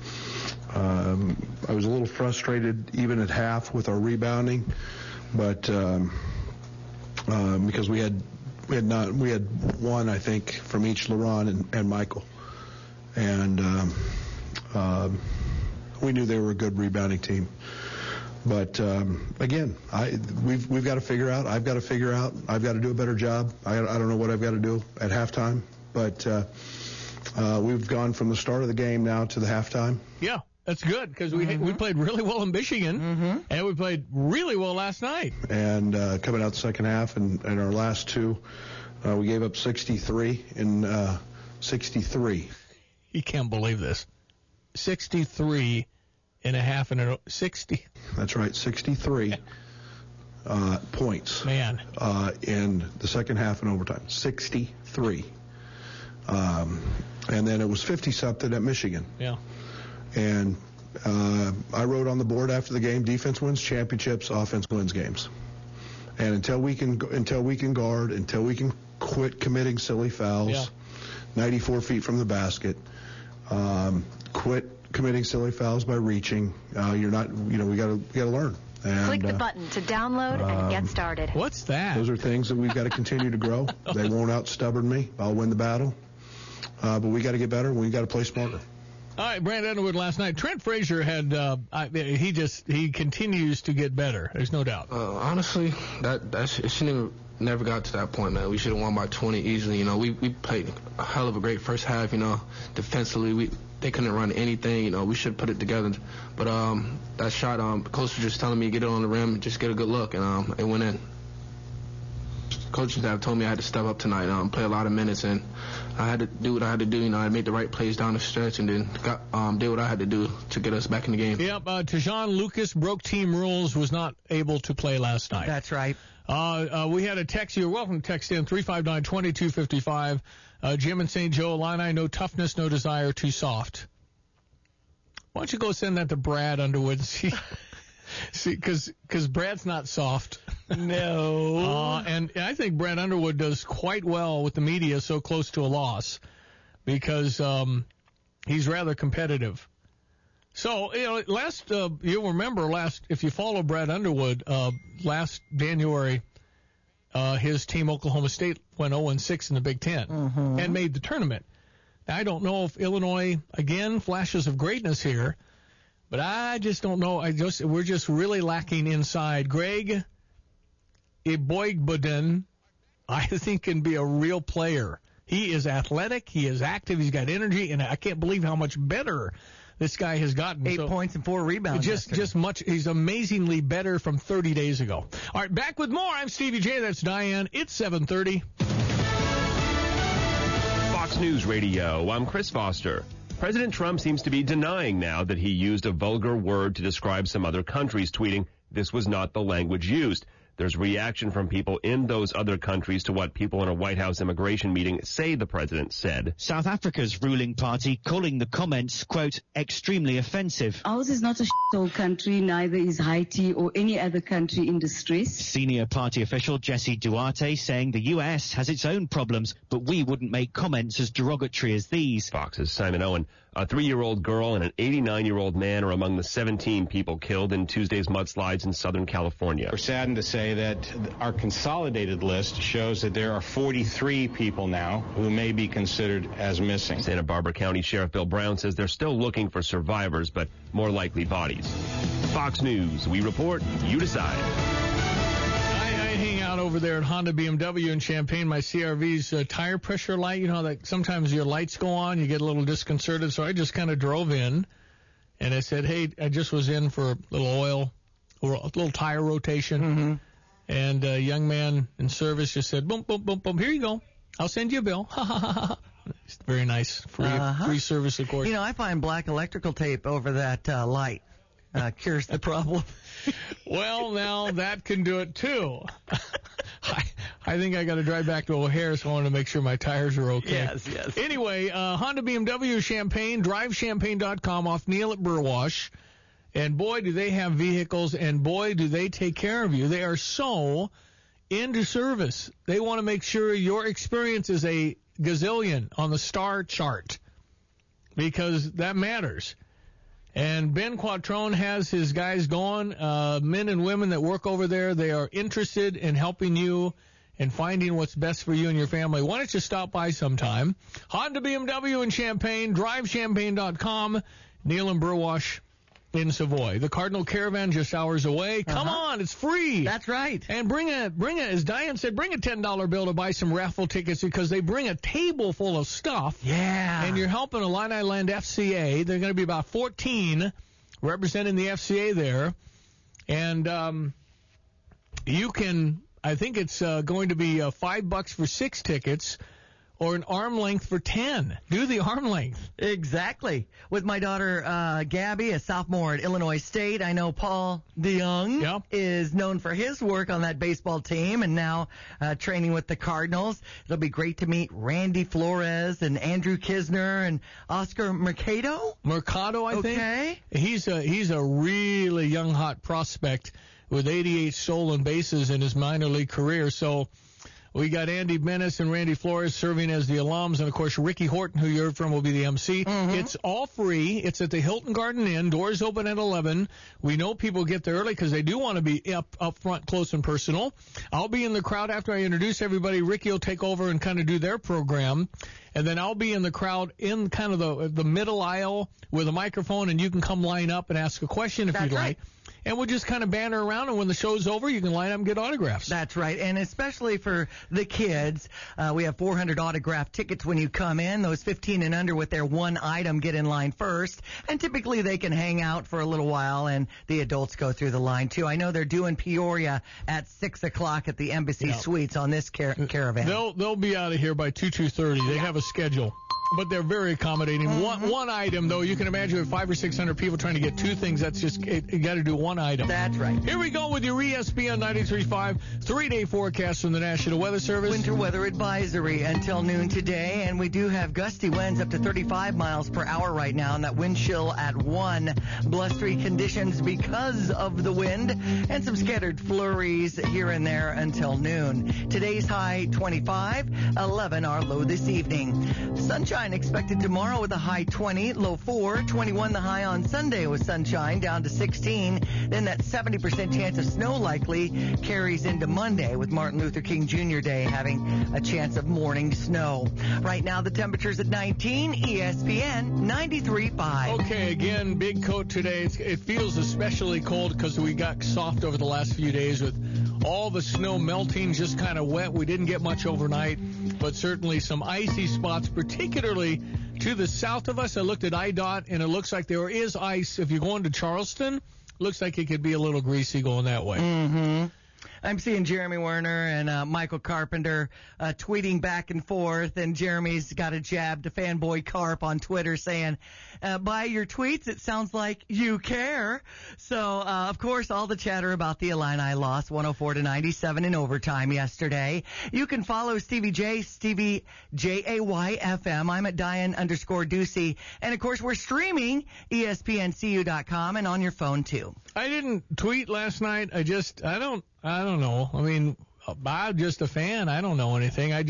I was a little frustrated even at half with our rebounding, but because we had one, I think, from each LeRon and Michael, and we knew they were a good rebounding team. But again, we've got to figure out. I've got to figure out. I've got to do a better job. I don't know what I've got to do at halftime, but we've gone from the start of the game now to the halftime. Yeah, that's good because we played really well in Michigan, and we played really well last night. And coming out the second half, and our last two, we gave up 63 in 63. You can't believe this. 63 and a half and a 60. That's right, 63 points. Man. In the second half and overtime. 63. And then it was 50-something at Michigan. Yeah. And I wrote on the board after the game, defense wins championships, offense wins games. And until we can guard, until we can quit committing silly fouls, 94 feet from the basket, quit committing silly fouls by reaching, we got to learn. And, click the button to download and get started. What's that? Those are things that we've got to continue to grow. They won't out-stubborn me. I'll win the battle. But we got to get better. We got to play smarter. All right, Brandon Underwood last night. Trent Frazier had he continues to get better. There's no doubt. Honestly, that shouldn't never got to that point, man. We should have won by 20 easily. You know, we played a hell of a great first half. You know, defensively they couldn't run anything. You know, we should put it together. But that shot, coach was just telling me get it on the rim and just get a good look, and it went in. Coaching staff told me I had to step up tonight, play a lot of minutes, and I had to do what I had to do. You know, I made the right plays down the stretch, and then did what I had to do to get us back in the game. Yep, Tejon Lucas broke team rules, was not able to play last night. That's right. We had a text. You're welcome to text in 359-2255. Jim in St. Joe, Illini, no toughness, no desire, too soft. Why don't you go send that to Brad Underwood? See, because Brad's not soft. No. And I think Brad Underwood does quite well with the media so close to a loss because he's rather competitive. So, you know, you'll remember if you follow Brad Underwood, last January, his team, Oklahoma State, went 0-6 in the Big Ten and made the tournament. Now, I don't know if Illinois, again, flashes of greatness here, but I just don't know. We're just really lacking inside. Greg Iboigboden, I think, can be a real player. He is athletic, he is active, he's got energy, and I can't believe how much better this guy has gotten. 8 points and 4 rebounds. He's amazingly better from 30 days ago. All right, back with more. I'm Stevie J. That's Diane. It's 7:30. Fox News Radio. I'm Chris Foster. President Trump seems to be denying now that he used a vulgar word to describe some other countries, tweeting, "This was not the language used." There's reaction from people in those other countries to what people in a White House immigration meeting say the president said. South Africa's ruling party calling the comments, quote, extremely offensive. Ours is not a shithole country, neither is Haiti or any other country in distress. Senior party official Jesse Duarte saying the U.S. has its own problems, but we wouldn't make comments as derogatory as these. Fox's Simon Owen. A 3-year-old girl and an 89-year-old man are among the 17 people killed in Tuesday's mudslides in Southern California. We're saddened to say that our consolidated list shows that there are 43 people now who may be considered as missing. Santa Barbara County Sheriff Bill Brown says they're still looking for survivors, but more likely bodies. Fox News, we report, you decide. I hang out over there at Honda BMW in Champaign. My CRV's tire pressure light, you know, that sometimes your lights go on, you get a little disconcerted. So I just kind of drove in, and I said, hey, I just was in for a little oil or a little tire rotation. And a young man in service just said, boom, boom, boom, boom, here you go. I'll send you a bill. Ha, ha, ha, ha. It's very nice. Free service, of course. You know, I find black electrical tape over that light cures the problem. Well, now that can do it, too. I think I got to drive back to O'Hare, so I want to make sure my tires are okay. Yes. Anyway, Honda BMW Champaign, drivechampaign.com off Neil at Burwash. And boy, do they have vehicles, and boy, do they take care of you. They are so into service. They want to make sure your experience is a gazillion on the star chart because that matters. And Ben Quattrone has his guys going, men and women that work over there. They are interested in helping you and finding what's best for you and your family. Why don't you stop by sometime? Honda BMW in Champaign, drivechampaign.com, Neil and Burwash in Savoy. The Cardinal Caravan just hours away. Come on, it's free. That's right. And bring a, as Diane said, bring a $10 bill to buy some raffle tickets because they bring a table full of stuff. Yeah. And you're helping Illini Land FCA. They're going to be about 14 representing the FCA there. And you can, I think it's going to be $5 for 6 tickets or an arm length for 10. Do the arm length. Exactly. With my daughter, Gabby, a sophomore at Illinois State, I know Paul DeYoung is known for his work on that baseball team and now training with the Cardinals. It'll be great to meet Randy Flores and Andrew Kisner and Oscar Mercado, I think. Okay. He's a really young, hot prospect with 88 stolen bases in his minor league career. So we got Andy Menace and Randy Flores serving as the alums, and, of course, Ricky Horton, who you heard from, will be the MC. It's all free. It's at the Hilton Garden Inn. Doors open at 11. We know people get there early because they do want to be up front, close and personal. I'll be in the crowd after I introduce everybody. Ricky will take over and kind of do their program, and then I'll be in the crowd in kind of the middle aisle with a microphone, and you can come line up and ask a question if you'd like. and we'll just kind of banter around, and when the show's over, you can line up and get autographs. That's right, and especially for the kids, we have 400 autographed tickets when you come in. Those 15 and under with their one item get in line first, and typically they can hang out for a little while, and the adults go through the line, too. I know they're doing Peoria at 6 o'clock at the Embassy Suites on this caravan. They'll be out of here by 2:30. They have a schedule. But they're very accommodating. Mm-hmm. One item, though, you can imagine with 500 or 600 people trying to get two things. That's just, you got to do one item. That's right. Here we go with your ESPN 93.5 3-day forecast from the National Weather Service. Winter weather advisory until noon today, and we do have gusty winds up to 35 miles per hour right now, and that wind chill at 1. Blustery conditions because of the wind, and some scattered flurries here and there until noon. Today's high 25, 11 our low this evening. Sunshine expected tomorrow with a high 20, low 4, 21 the high on Sunday with sunshine down to 16. Then that 70% chance of snow likely carries into Monday with Martin Luther King Jr. Day having a chance of morning snow. Right now the temperature's at 19, ESPN 93.5. Okay, again, big coat today. It feels especially cold because we got soft over the last few days with all the snow melting, just kind of wet. We didn't get much overnight, but certainly some icy spots, particularly to the south of us. I looked at IDOT, and it looks like there is ice. If you're going to Charleston, looks like it could be a little greasy going that way. Mm-hmm. I'm seeing Jeremy Werner and Michael Carpenter tweeting back and forth, and Jeremy's got a jab to Fanboy Carp on Twitter saying, by your tweets, it sounds like you care. So, of course, all the chatter about the Illini loss 104-97 in overtime yesterday. You can follow Stevie J, Stevie JAYFM. I'm at Diane_Ducey. And, of course, we're streaming ESPNCU.com and on your phone, too. I didn't tweet last night. I don't know. I mean, I'm just a fan. I don't know anything. I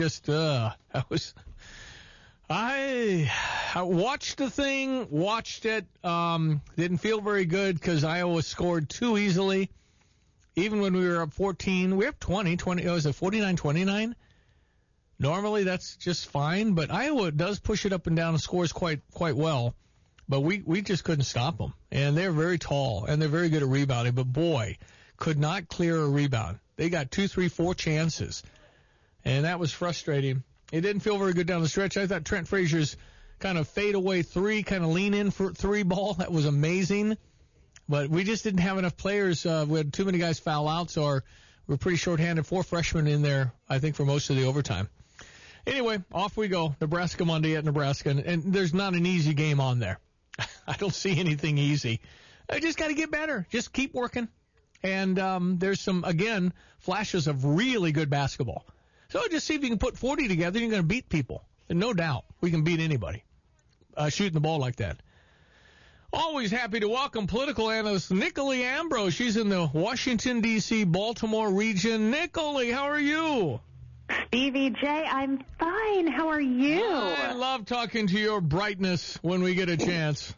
watched the thing, watched it, didn't feel very good because Iowa scored too easily. Even when we were up 14, we were up 20, was it 49-29? Normally that's just fine, but Iowa does push it up and down and scores quite well. But we just couldn't stop them. And they're very tall, and they're very good at rebounding. But, boy, could not clear a rebound. They got 2, 3, 4 chances. And that was frustrating. It didn't feel very good down the stretch. I thought Trent Frazier's kind of fade-away three, kind of lean-in for three ball, that was amazing. But we just didn't have enough players. We had too many guys foul out, so we're pretty short-handed. 4 freshmen in there, I think, for most of the overtime. Anyway, off we go. Nebraska Monday at Nebraska. And there's not an easy game on there. I don't see anything easy. I just got to get better. Just keep working. And there's some, again, flashes of really good basketball. So just see if you can put 40 together, you're going to beat people. And no doubt, we can beat anybody shooting the ball like that. Always happy to welcome political analyst Nicole Ambrose. She's in the Washington, D.C., Baltimore region. Nicole, how are you? Stevie J, I'm fine. How are you? I love talking to your brightness when we get a chance.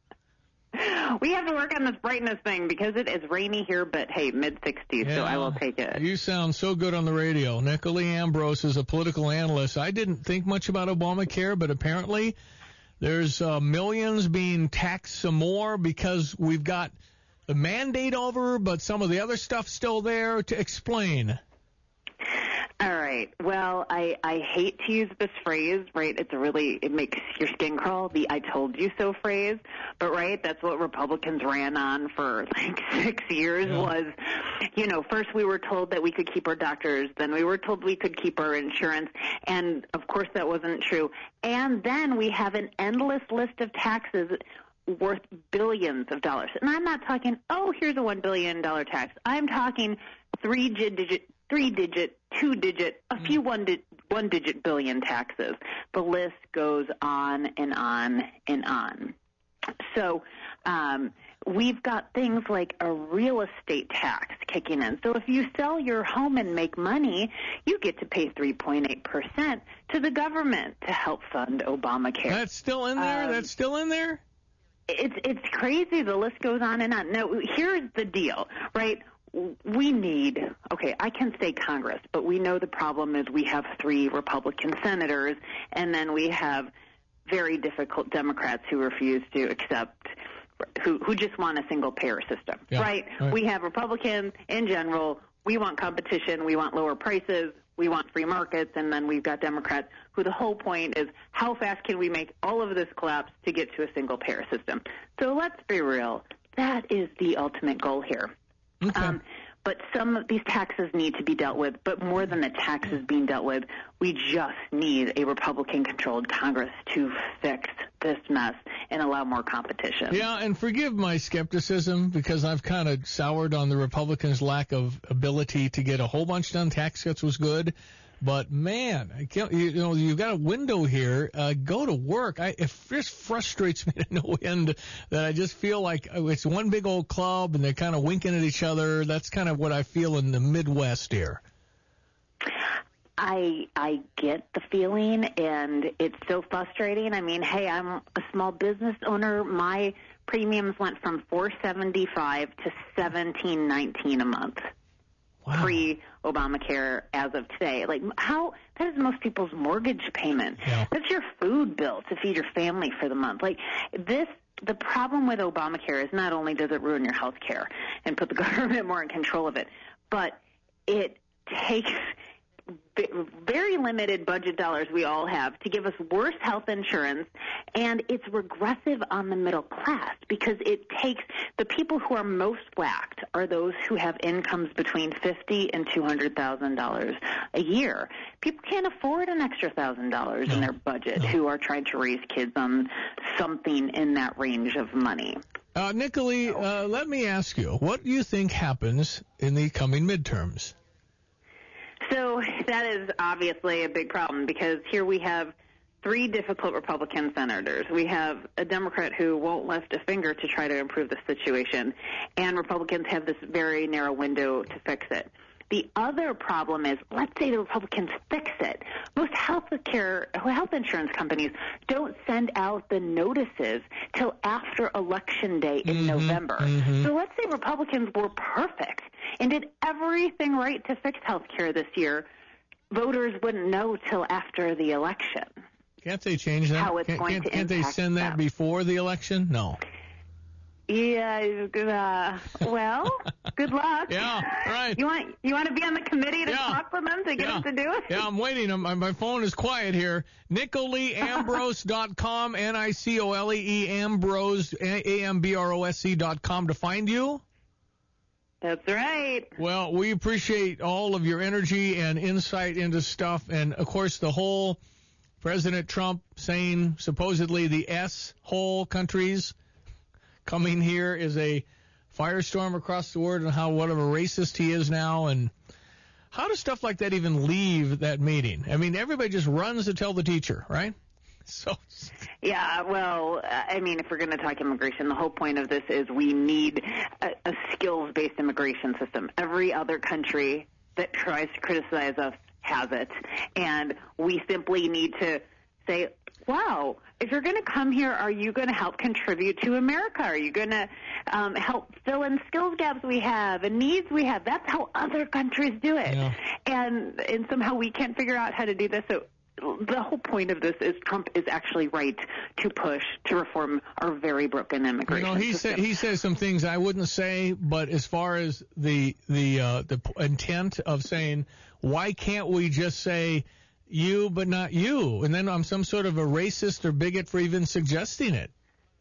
We have to work on this brightness thing because it is rainy here, but hey, mid-60s, so I will take it. You sound so good on the radio. Nicole Ambrose is a political analyst. I didn't think much about Obamacare, but apparently there's millions being taxed some more because we've got the mandate over, but some of the other stuff still there. To explain. All right. Well, I hate to use this phrase, right? It makes your skin crawl, the I told you so phrase. But, right, that's what Republicans ran on for like 6 years was, first we were told that we could keep our doctors. Then we were told we could keep our insurance. And, of course, that wasn't true. And then we have an endless list of taxes worth billions of dollars. And I'm not talking, here's a $1 billion tax. I'm talking three-digit, 2-digit, a few one-digit billion taxes. The list goes on and on and on. So we've got things like a real estate tax kicking in. So if you sell your home and make money, you get to pay 3.8% to the government to help fund Obamacare. That's still in there? It's crazy. The list goes on and on. Now, here's the deal, right? We need, I can say Congress, but we know the problem is we have 3 Republican senators, and then we have very difficult Democrats who refuse to accept who just want a single-payer system, right? We have Republicans in general. We want competition. We want lower prices. We want free markets. And then we've got Democrats who the whole point is how fast can we make all of this collapse to get to a single-payer system. So let's be real. That is the ultimate goal here. Okay. But some of these taxes need to be dealt with. But more than the taxes being dealt with, we just need a Republican-controlled Congress to fix this mess and allow more competition. Yeah, and forgive my skepticism because I've kind of soured on the Republicans' lack of ability to get a whole bunch done. Tax cuts was good. But, man, you've got a window here. Go to work. It just frustrates me to no end that I just feel like it's one big old club and they're kind of winking at each other. That's kind of what I feel in the Midwest here. I get the feeling, and it's so frustrating. I mean, hey, I'm a small business owner. My premiums went from $475 to $17.19 a month. Wow. Pre-Obamacare as of today. Like, that is most people's mortgage payment. Yeah. That's your food bill to feed your family for the month. Like, the problem with Obamacare is not only does it ruin your health care and put the government more in control of it, but it takes very limited budget dollars we all have to give us worse health insurance, and it's regressive on the middle class because it takes the people who are most whacked are those who have incomes between $50,000 and $200,000 a year. People can't afford an extra $1,000 in their budget who are trying to raise kids on something in that range of money. Nicolene, let me ask you, what do you think happens in the coming midterms? So that is obviously a big problem because here we have three difficult Republican senators. We have a Democrat who won't lift a finger to try to improve the situation, and Republicans have this very narrow window to fix it. The other problem is, let's say the Republicans fix it. Most health insurance companies don't send out the notices till after Election Day in November. So let's say Republicans were perfect and did everything right to fix health care this year. Voters wouldn't know till after the election. Can't they change that? How it's going to impact can't they send that them before the election? No. Yeah, well, good luck. Yeah, right. You want to be on the committee to talk with them to get them to do it? Yeah, I'm waiting. My phone is quiet here. NicoleeAmbrose.com, NICOLEE Ambrose, AMBROSC.com to find you. That's right. Well, we appreciate all of your energy and insight into stuff, and of course the whole President Trump saying supposedly the S-hole countries coming here is a firestorm across the world, and how what of a racist he is now, and how does stuff like that even leave that meeting? I mean, everybody just runs to tell the teacher, right? So. Yeah, well, I mean, if we're going to talk immigration, the whole point of this is we need a skills-based immigration system. Every other country that tries to criticize us has it, and we simply need to say, wow, if you're going to come here, are you going to help contribute to America? Are you going to help fill in skills gaps we have and needs we have? That's how other countries do it. Yeah. And somehow we can't figure out how to do this. So the whole point of this is Trump is actually right to push to reform our very broken immigration system. He says some things I wouldn't say, but as far as the intent of saying, why can't we just say you but not you? And then I'm some sort of a racist or bigot for even suggesting it.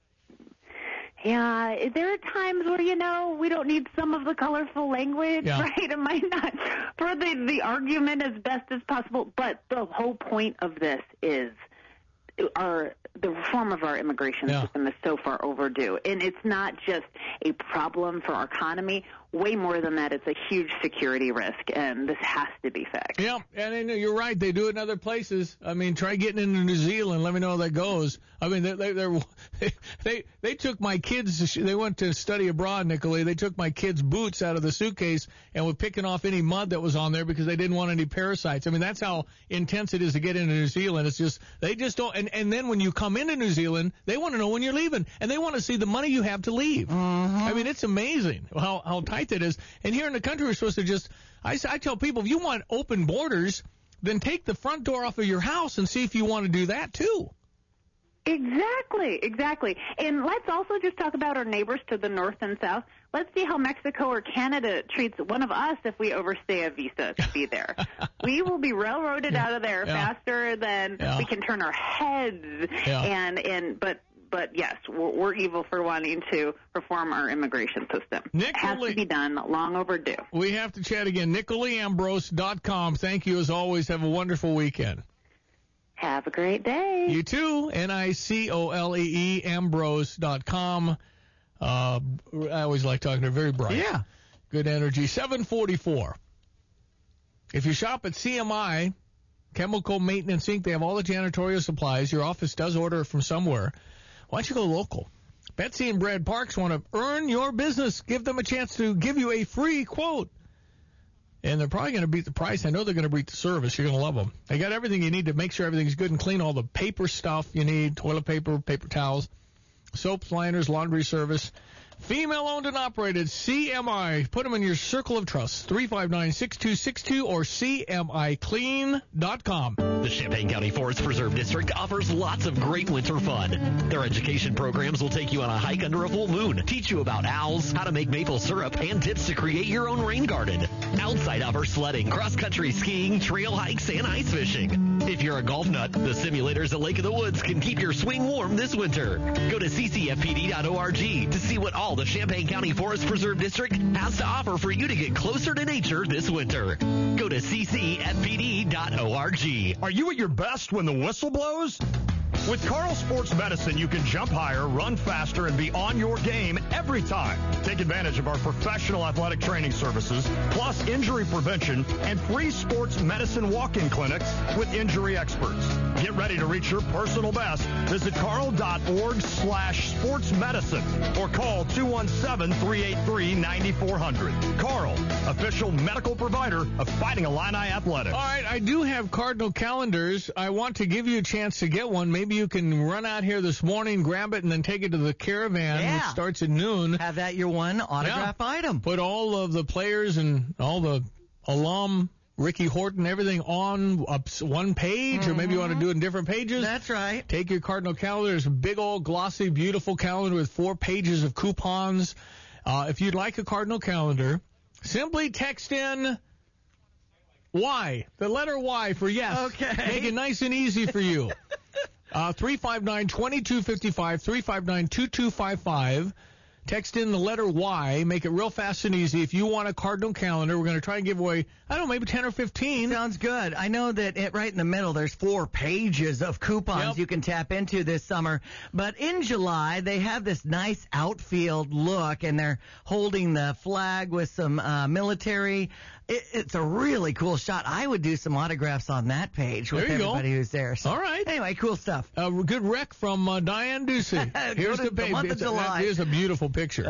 Yeah, there are times where, we don't need some of the colorful language, right? It might not for the argument as best as possible, but the whole point of this is the reform of our immigration system is so far overdue. And it's not just a problem for our economy. Way more than that, it's a huge security risk, and this has to be fixed. Yeah, and you're right. They do it in other places. I mean, try getting into New Zealand. Let me know how that goes. I mean, they took my kids. They went to study abroad, Nicolene. They took my kids' boots out of the suitcase and were picking off any mud that was on there because they didn't want any parasites. I mean, that's how intense it is to get into New Zealand. It's just they just don't. And then when you come into New Zealand, they want to know when you're leaving, and they want to see the money you have to leave. I mean, it's amazing how tight that is. And here in the country, we're supposed to just, I tell people, if you want open borders, then take the front door off of your house and see if you want to do that too. Exactly. And let's also just talk about our neighbors to the north and south. Let's see how Mexico or Canada treats one of us if we overstay a visa to be there. We will be railroaded out of there faster than we can turn our heads. But yes, we're evil for wanting to reform our immigration system. It has to be done, long overdue. We have to chat again. NicoleeAmbrose.com. Thank you as always. Have a wonderful weekend. Have a great day. You too. NicoleE Ambrose.com. I always like talking to her. Very bright. Yeah. Good energy. 744. If you shop at CMI, Chemical Maintenance Inc., they have all the janitorial supplies. Your office does order from somewhere. Why don't you go local? Betsy and Brad Parks want to earn your business. Give them a chance to give you a free quote. And they're probably going to beat the price. I know they're going to beat the service. You're going to love them. They got everything you need to make sure everything's good and clean. All the paper stuff you need, toilet paper, paper towels, soaps, liners, laundry service. Female-owned and operated, CMI. Put them in your circle of trust. 359-6262 or CMIClean.com. The Champaign County Forest Preserve District offers lots of great winter fun. Their education programs will take you on a hike under a full moon, teach you about owls, how to make maple syrup, and tips to create your own rain garden. Outside offers sledding, cross-country skiing, trail hikes, and ice fishing. If you're a golf nut, the simulators at Lake of the Woods can keep your swing warm this winter. Go to ccfpd.org to see what all the Champaign County Forest Preserve District has to offer for you to get closer to nature this winter. Go to ccfpd.org. Are you at your best when the whistle blows? With Carl Sports Medicine, you can jump higher, run faster, and be on your game every time. Take advantage of our professional athletic training services, plus injury prevention and free sports medicine walk-in clinics with injury experts. Get ready to reach your personal best. Visit carl.org/sportsmedicine or call 217-383-9400. Carl, official medical provider of Fighting Illini Athletics. All right, I do have Cardinal calendars. I want to give you a chance to get one. Maybe you can run out here this morning, grab it, and then take it to the caravan, which starts at noon. Have that your one autograph item. Put all of the players and all the alum, Ricky Horton, everything on one page, or maybe you want to do it in different pages. That's right. Take your Cardinal calendar. There's a big old glossy, beautiful calendar with 4 pages of coupons. If you'd like a Cardinal calendar, simply text in Y, the letter Y for yes. Okay. Make it nice and easy for you. 359-2255, 359-2255. Text in the letter Y. Make it real fast and easy. If you want a Cardinal calendar, we're going to try and give away, I don't know, maybe 10 or 15. Sounds good. I know that right in the middle, there's 4 pages of coupons you can tap into this summer. But in July, they have this nice outfield look, and they're holding the flag with some military. It's a really cool shot. I would do some autographs on that page with everybody who's there. So, all right. Anyway, cool stuff. Good rec from Diane Ducey. Here's the page. Here's a beautiful picture.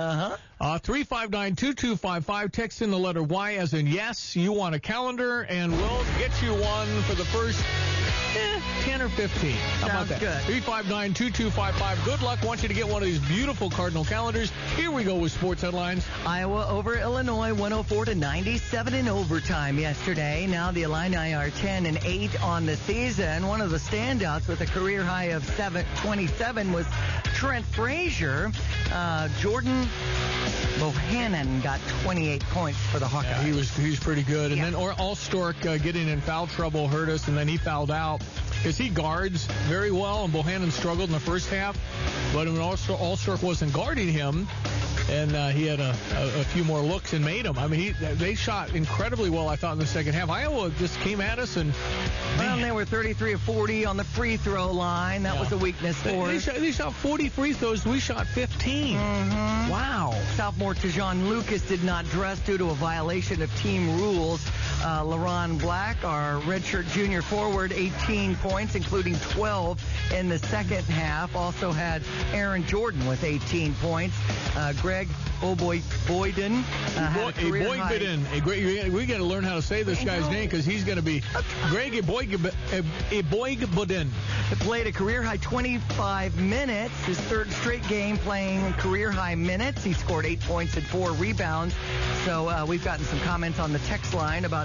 359-2255. Text in the letter Y as in yes. You want a calendar, and we'll get you one for the first 10 or 15. How about that? Good. 359-2255. Good luck. Want you to get one of these beautiful Cardinal calendars. Here we go with sports headlines. Iowa over Illinois 104-97 in overtime yesterday. Now the Illini are 10-8 on the season. One of the standouts with a career high of 27 was Trent Frazier. Jordan Bohannon got 28 points for the Hawkeyes. Yeah, he was pretty good. And then Allstork getting in foul trouble hurt us, and then he fouled out because he guards very well, and Bohannon struggled in the first half. But when Allstork wasn't guarding him, and he had a few more looks and made them. I mean, they shot incredibly well, I thought, in the second half. Iowa just came at us, and they were 33 of 40 on the free throw line. That was a weakness for us. They shot 40 free throws. We shot 15. Wow. Sophomore Tejon Lucas did not dress due to a violation of team rules. LaRon Black, our redshirt junior forward, 18 points, including 12 in the second half. Also had Aaron Jordan with 18 points. Greg Boyden had a career high. We got to learn how to say this guy's name because he's going to be Greg Boyden. He played a career high 25 minutes, his third straight game playing career high minutes. He scored 8 points and 4 rebounds. So we've gotten some comments on the text line about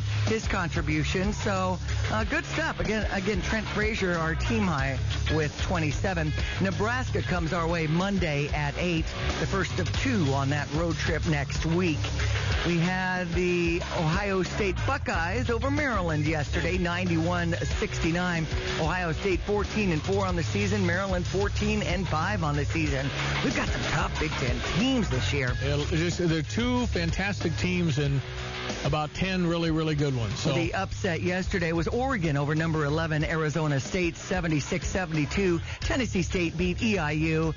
about his contribution. So good stuff. Again, Trent Frazier, our team high with 27. Nebraska comes our way Monday at 8, the first of 2 on that road trip next week. We had the Ohio State Buckeyes over Maryland yesterday, 91-69. Ohio State 14-4 on the season. Maryland 14-5 on the season. We've got some tough Big Ten teams this year. There are 2 fantastic teams and about 10 really, really good ones. So the upset yesterday was Oregon over number 11 Arizona State, 76-72. Tennessee State beat EIU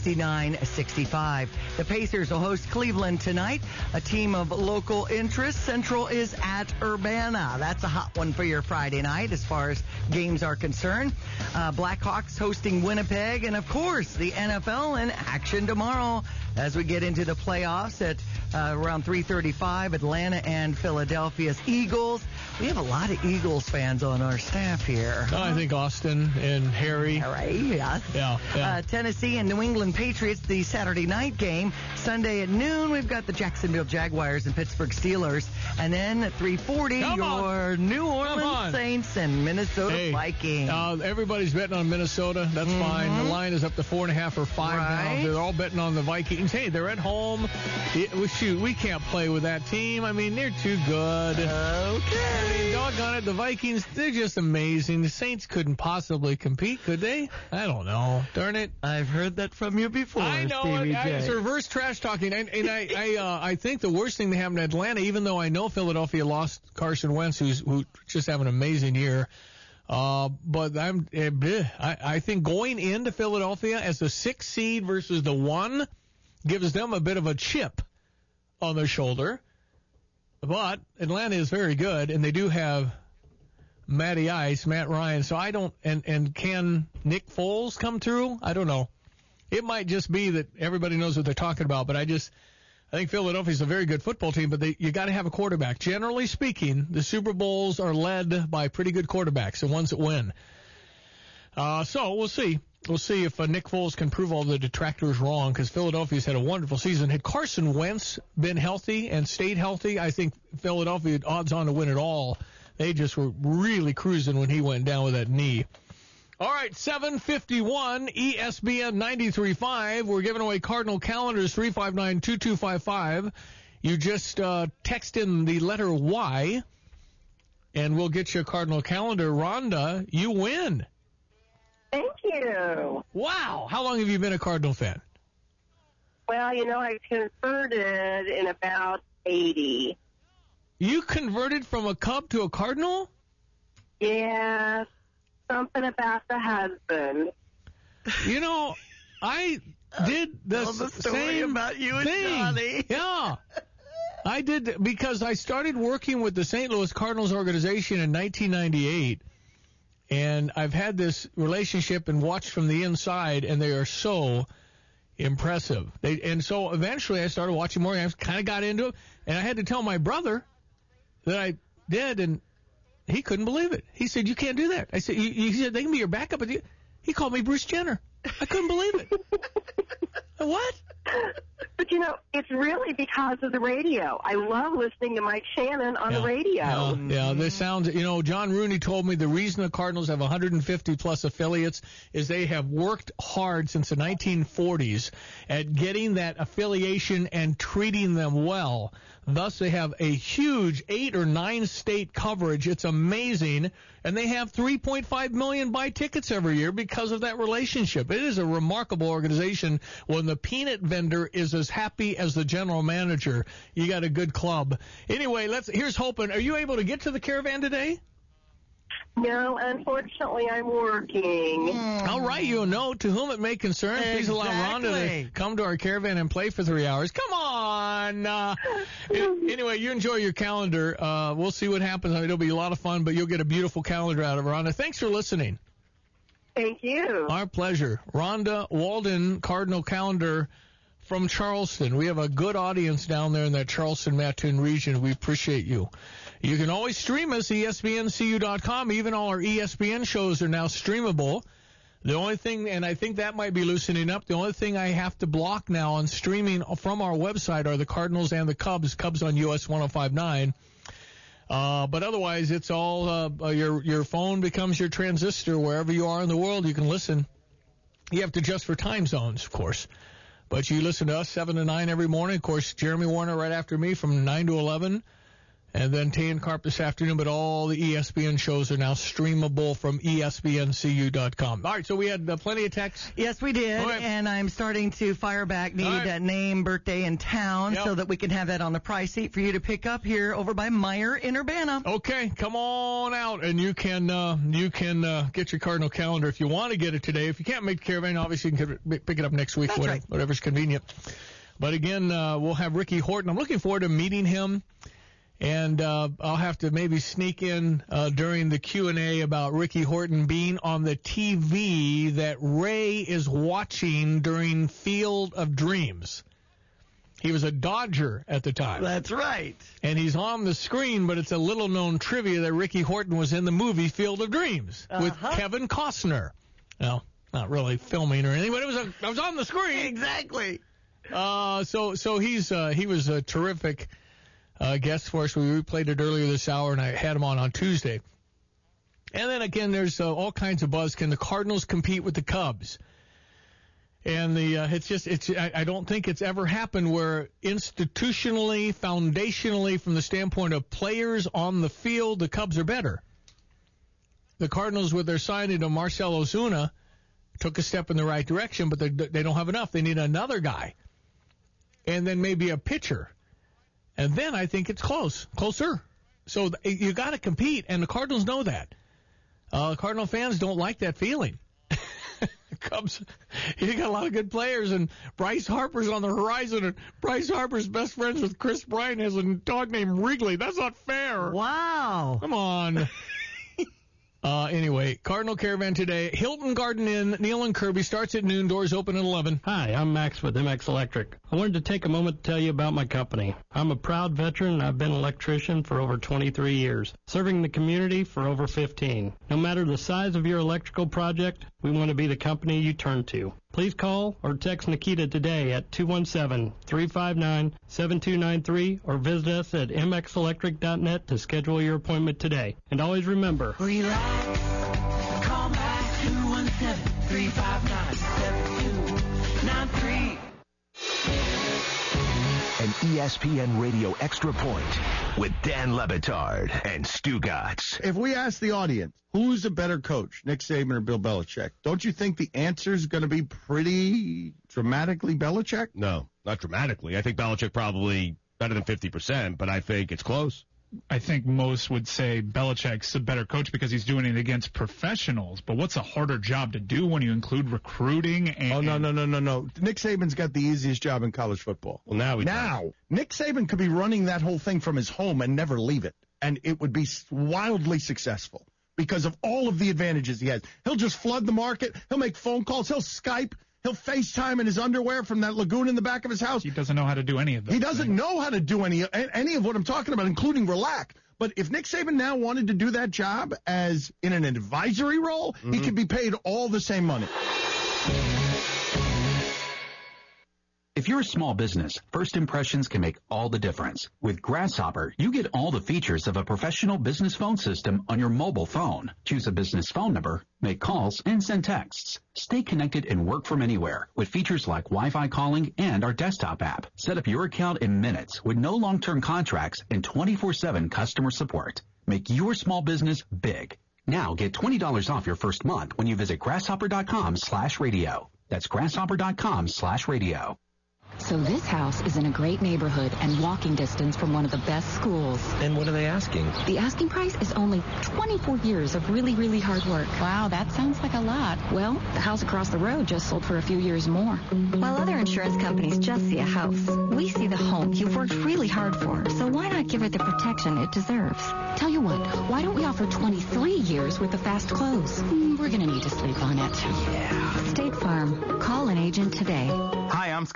69-65. The Pacers will host Cleveland tonight, a team of local interest. Central is at Urbana. That's a hot one for your Friday night as far as games are concerned. Blackhawks hosting Winnipeg, and of course the NFL in action tomorrow as we get into the playoffs at around 3:35. Atlanta and Philadelphia's Eagles. We have a lot of Eagles fans on our staff here. I think Austin and Harry. Yes. Yeah. Tennessee and New England Patriots, the Saturday night game. Sunday at noon, we've got the Jacksonville Jaguars and Pittsburgh Steelers. And then at 3:40, your New Orleans Saints and Minnesota Vikings. Everybody's betting on Minnesota. That's fine. The line is up to 4.5 or 5 now. They're all betting on the Vikings. Hey, they're at home. We can't play with that team. I mean, they're too good. Okay. I mean, doggone it, the Vikings, they're just amazing. The Saints couldn't possibly compete, could they? I don't know. Darn it. I've heard that from you before, I know. It's reverse trash talking. And I think the worst thing that happened to Atlanta, even though I know Philadelphia lost Carson Wentz, who just having an amazing year, but I think going into Philadelphia as the 6th seed versus the 1 gives them a bit of a chip on their shoulder. But Atlanta is very good, and they do have Matt Ryan. So I don't, and can Nick Foles come through? I don't know. It might just be that everybody knows what they're talking about, but I think Philadelphia's a very good football team, but you got to have a quarterback. Generally speaking, the Super Bowls are led by pretty good quarterbacks, the ones that win. So we'll see. We'll see if Nick Foles can prove all the detractors wrong, because Philadelphia's had a wonderful season. Had Carson Wentz been healthy and stayed healthy, I think Philadelphia had odds on to win it all. They just were really cruising when he went down with that knee. All right, 7:51, ESPN 93.5. We're giving away Cardinal calendars, 359-2255. You just text in the letter Y, and we'll get you a Cardinal calendar. Rhonda, you win. Thank you. Wow. How long have you been a Cardinal fan? Well, I converted in about 80. You converted from a Cub to a Cardinal? Yeah, something about the husband. I did the same about you and thing. Johnny. Yeah. I did, because I started working with the St. Louis Cardinals organization in 1998. And I've had this relationship and watched from the inside, and they are so impressive. And so eventually I started watching more. I kind of got into it, and I had to tell my brother that I did, and he couldn't believe it. He said, "You can't do that." I said, "He said they can be your backup." But he called me Bruce Jenner. I couldn't believe it. What? But it's really because of the radio. I love listening to Mike Shannon on the radio. Yeah, this sounds, John Rooney told me the reason the Cardinals have 150 plus affiliates is they have worked hard since the 1940s at getting that affiliation and treating them well. Thus, they have a huge 8 or 9 state coverage. It's amazing. And they have 3.5 million buy tickets every year because of that relationship. It is a remarkable organization. When the peanut vendor is as happy as the general manager, you got a good club. Anyway, here's hoping. Are you able to get to the Caravan today? No, unfortunately, I'm working. All right, to whom it may concern, please allow Rhonda to come to our Caravan and play for 3 hours. Come on. Anyway, you enjoy your calendar. We'll see what happens. It'll be a lot of fun, but you'll get a beautiful calendar out of Rhonda. Thanks for listening. Thank you. Our pleasure. Rhonda Walden, Cardinal calendar from Charleston. We have a good audience down there in that Charleston-Mattoon region. We appreciate you. You can always stream us, ESPNCU.com. Even all our ESPN shows are now streamable. The only thing, and I think that might be loosening up, the only thing I have to block now on streaming from our website are the Cardinals and the Cubs on US 105.9. But otherwise, it's all your phone becomes your transistor. Wherever you are in the world, you can listen. You have to adjust for time zones, of course. But you listen to us 7 to 9 every morning. Of course, Jeremy Warner right after me from 9 to 11. And then Tan Carp this afternoon, but all the ESPN shows are now streamable from ESPNCU.com. All right, so we had plenty of texts. Yes, we did, and I'm starting to fire back need name, birthday, and town so that we can have that on the price sheet for you to pick up here over by Meyer in Urbana. Okay, come on out, and you can get your Cardinal calendar if you want to get it today. If you can't make the caravan, obviously you can pick it up next week, whatever's convenient. But again, we'll have Ricky Horton. I'm looking forward to meeting him. And I'll have to maybe sneak in during the Q&A about Ricky Horton being on the TV that Ray is watching during Field of Dreams. He was a Dodger at the time. That's right. And he's on the screen, but it's a little-known trivia that Ricky Horton was in the movie Field of Dreams with Kevin Costner. Well, not really filming or anything, but I was on the screen. Exactly. So he was a terrific guest for us. We replayed it earlier this hour, and I had him on Tuesday. And then again, there's all kinds of buzz. Can the Cardinals compete with the Cubs? And I don't think it's ever happened where institutionally, foundationally, from the standpoint of players on the field, the Cubs are better. The Cardinals, with their signing of Marcell Ozuna, took a step in the right direction, but they don't have enough. They need another guy, and then maybe a pitcher. And then I think it's closer. So you got to compete, and the Cardinals know that. Cardinal fans don't like that feeling. Cubs, you got a lot of good players, and Bryce Harper's on the horizon, and Bryce Harper's best friends with Chris Bryant has a dog named Wrigley. That's not fair. Wow. Come on. Anyway, Cardinal Caravan today. Hilton Garden Inn, Neil and Kirby, starts at noon, doors open at 11. Hi, I'm Max with MX Electric. I wanted to take a moment to tell you about my company. I'm a proud veteran, and I've been an electrician for over 23 years, serving the community for over 15. No matter the size of your electrical project, we want to be the company you turn to. Please call or text Nikita today at 217-359-7293 or visit us at mxelectric.net to schedule your appointment today. And always remember, relax, call back 217-359-7293. An ESPN Radio Extra Point with Dan Le Batard and Stu Gatz. If we ask the audience, who's a better coach, Nick Saban or Bill Belichick, don't you think the answer is going to be pretty dramatically Belichick? No, not dramatically. I think Belichick probably better than 50%, but I think it's close. I think most would say Belichick's a better coach because he's doing it against professionals. But what's a harder job to do when you include recruiting? And no. Nick Saban's got the easiest job in college football. Well, now Nick Saban could be running that whole thing from his home and never leave it, and it would be wildly successful because of all of the advantages he has. He'll just flood the market. He'll make phone calls. He'll Skype. He'll FaceTime in his underwear from that lagoon in the back of his house. He doesn't know how to do any of that. He doesn't know how to do any of what I'm talking about, including relax. But if Nick Saban now wanted to do that job as in an advisory role, he could be paid all the same money. If you're a small business, first impressions can make all the difference. With Grasshopper, you get all the features of a professional business phone system on your mobile phone. Choose a business phone number, make calls, and send texts. Stay connected and work from anywhere with features like Wi-Fi calling and our desktop app. Set up your account in minutes with no long-term contracts and 24/7 customer support. Make your small business big. Now get $20 off your first month when you visit grasshopper.com/radio. That's grasshopper.com/radio. So this house is in a great neighborhood and walking distance from one of the best schools. And what are they asking? The asking price is only 24 years of really, really hard work. Wow, that sounds like a lot. Well, the house across the road just sold for a few years more. While other insurance companies just see a house, we see the home you've worked really hard for. So why not give it the protection it deserves? Tell you what, why don't we offer 23 years with the fast close? We're going to need to sleep on it. Yeah. State Farm. Call an agent today. Hi, I'm Scott Tannen.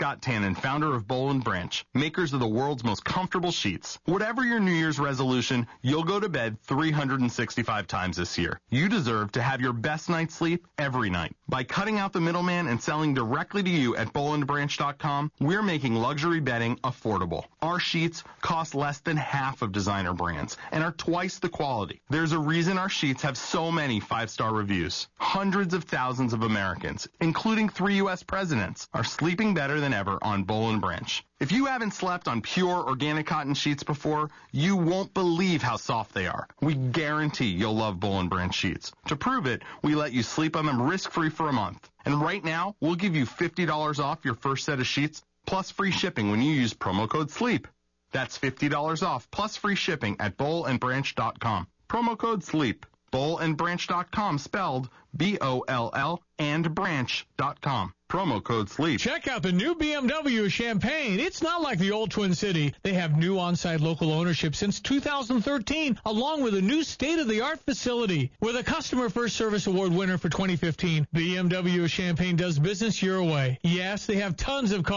and founder of Boll & Branch, makers of the world's most comfortable sheets. Whatever your New Year's resolution, you'll go to bed 365 times this year. You deserve to have your best night's sleep every night. By cutting out the middleman and selling directly to you at bollandbranch.com, we're making luxury bedding affordable. Our sheets cost less than half of designer brands and are twice the quality. There's a reason our sheets have so many 5-star reviews. Hundreds of thousands of Americans, including 3 U.S. presidents, are sleeping better than ever on Boll & Branch. If you haven't slept on pure organic cotton sheets before, you won't believe how soft they are. We guarantee you'll love Boll & Branch sheets. To prove it, we let you sleep on them risk-free for a month. And right now, we'll give you $50 off your first set of sheets, plus free shipping when you use promo code SLEEP. That's $50 off, plus free shipping at bollandbranch.com. Promo code SLEEP. bollandbranch.com, spelled B-O-L-L, and branch.com. Promo code SLEEP. Check out the new BMW Champaign. It's not like the old Twin City. They have new on-site local ownership since 2013, along with a new state-of-the-art facility. With a Customer First Service Award winner for 2015, BMW Champaign does business your way. Yes, they have tons of cars.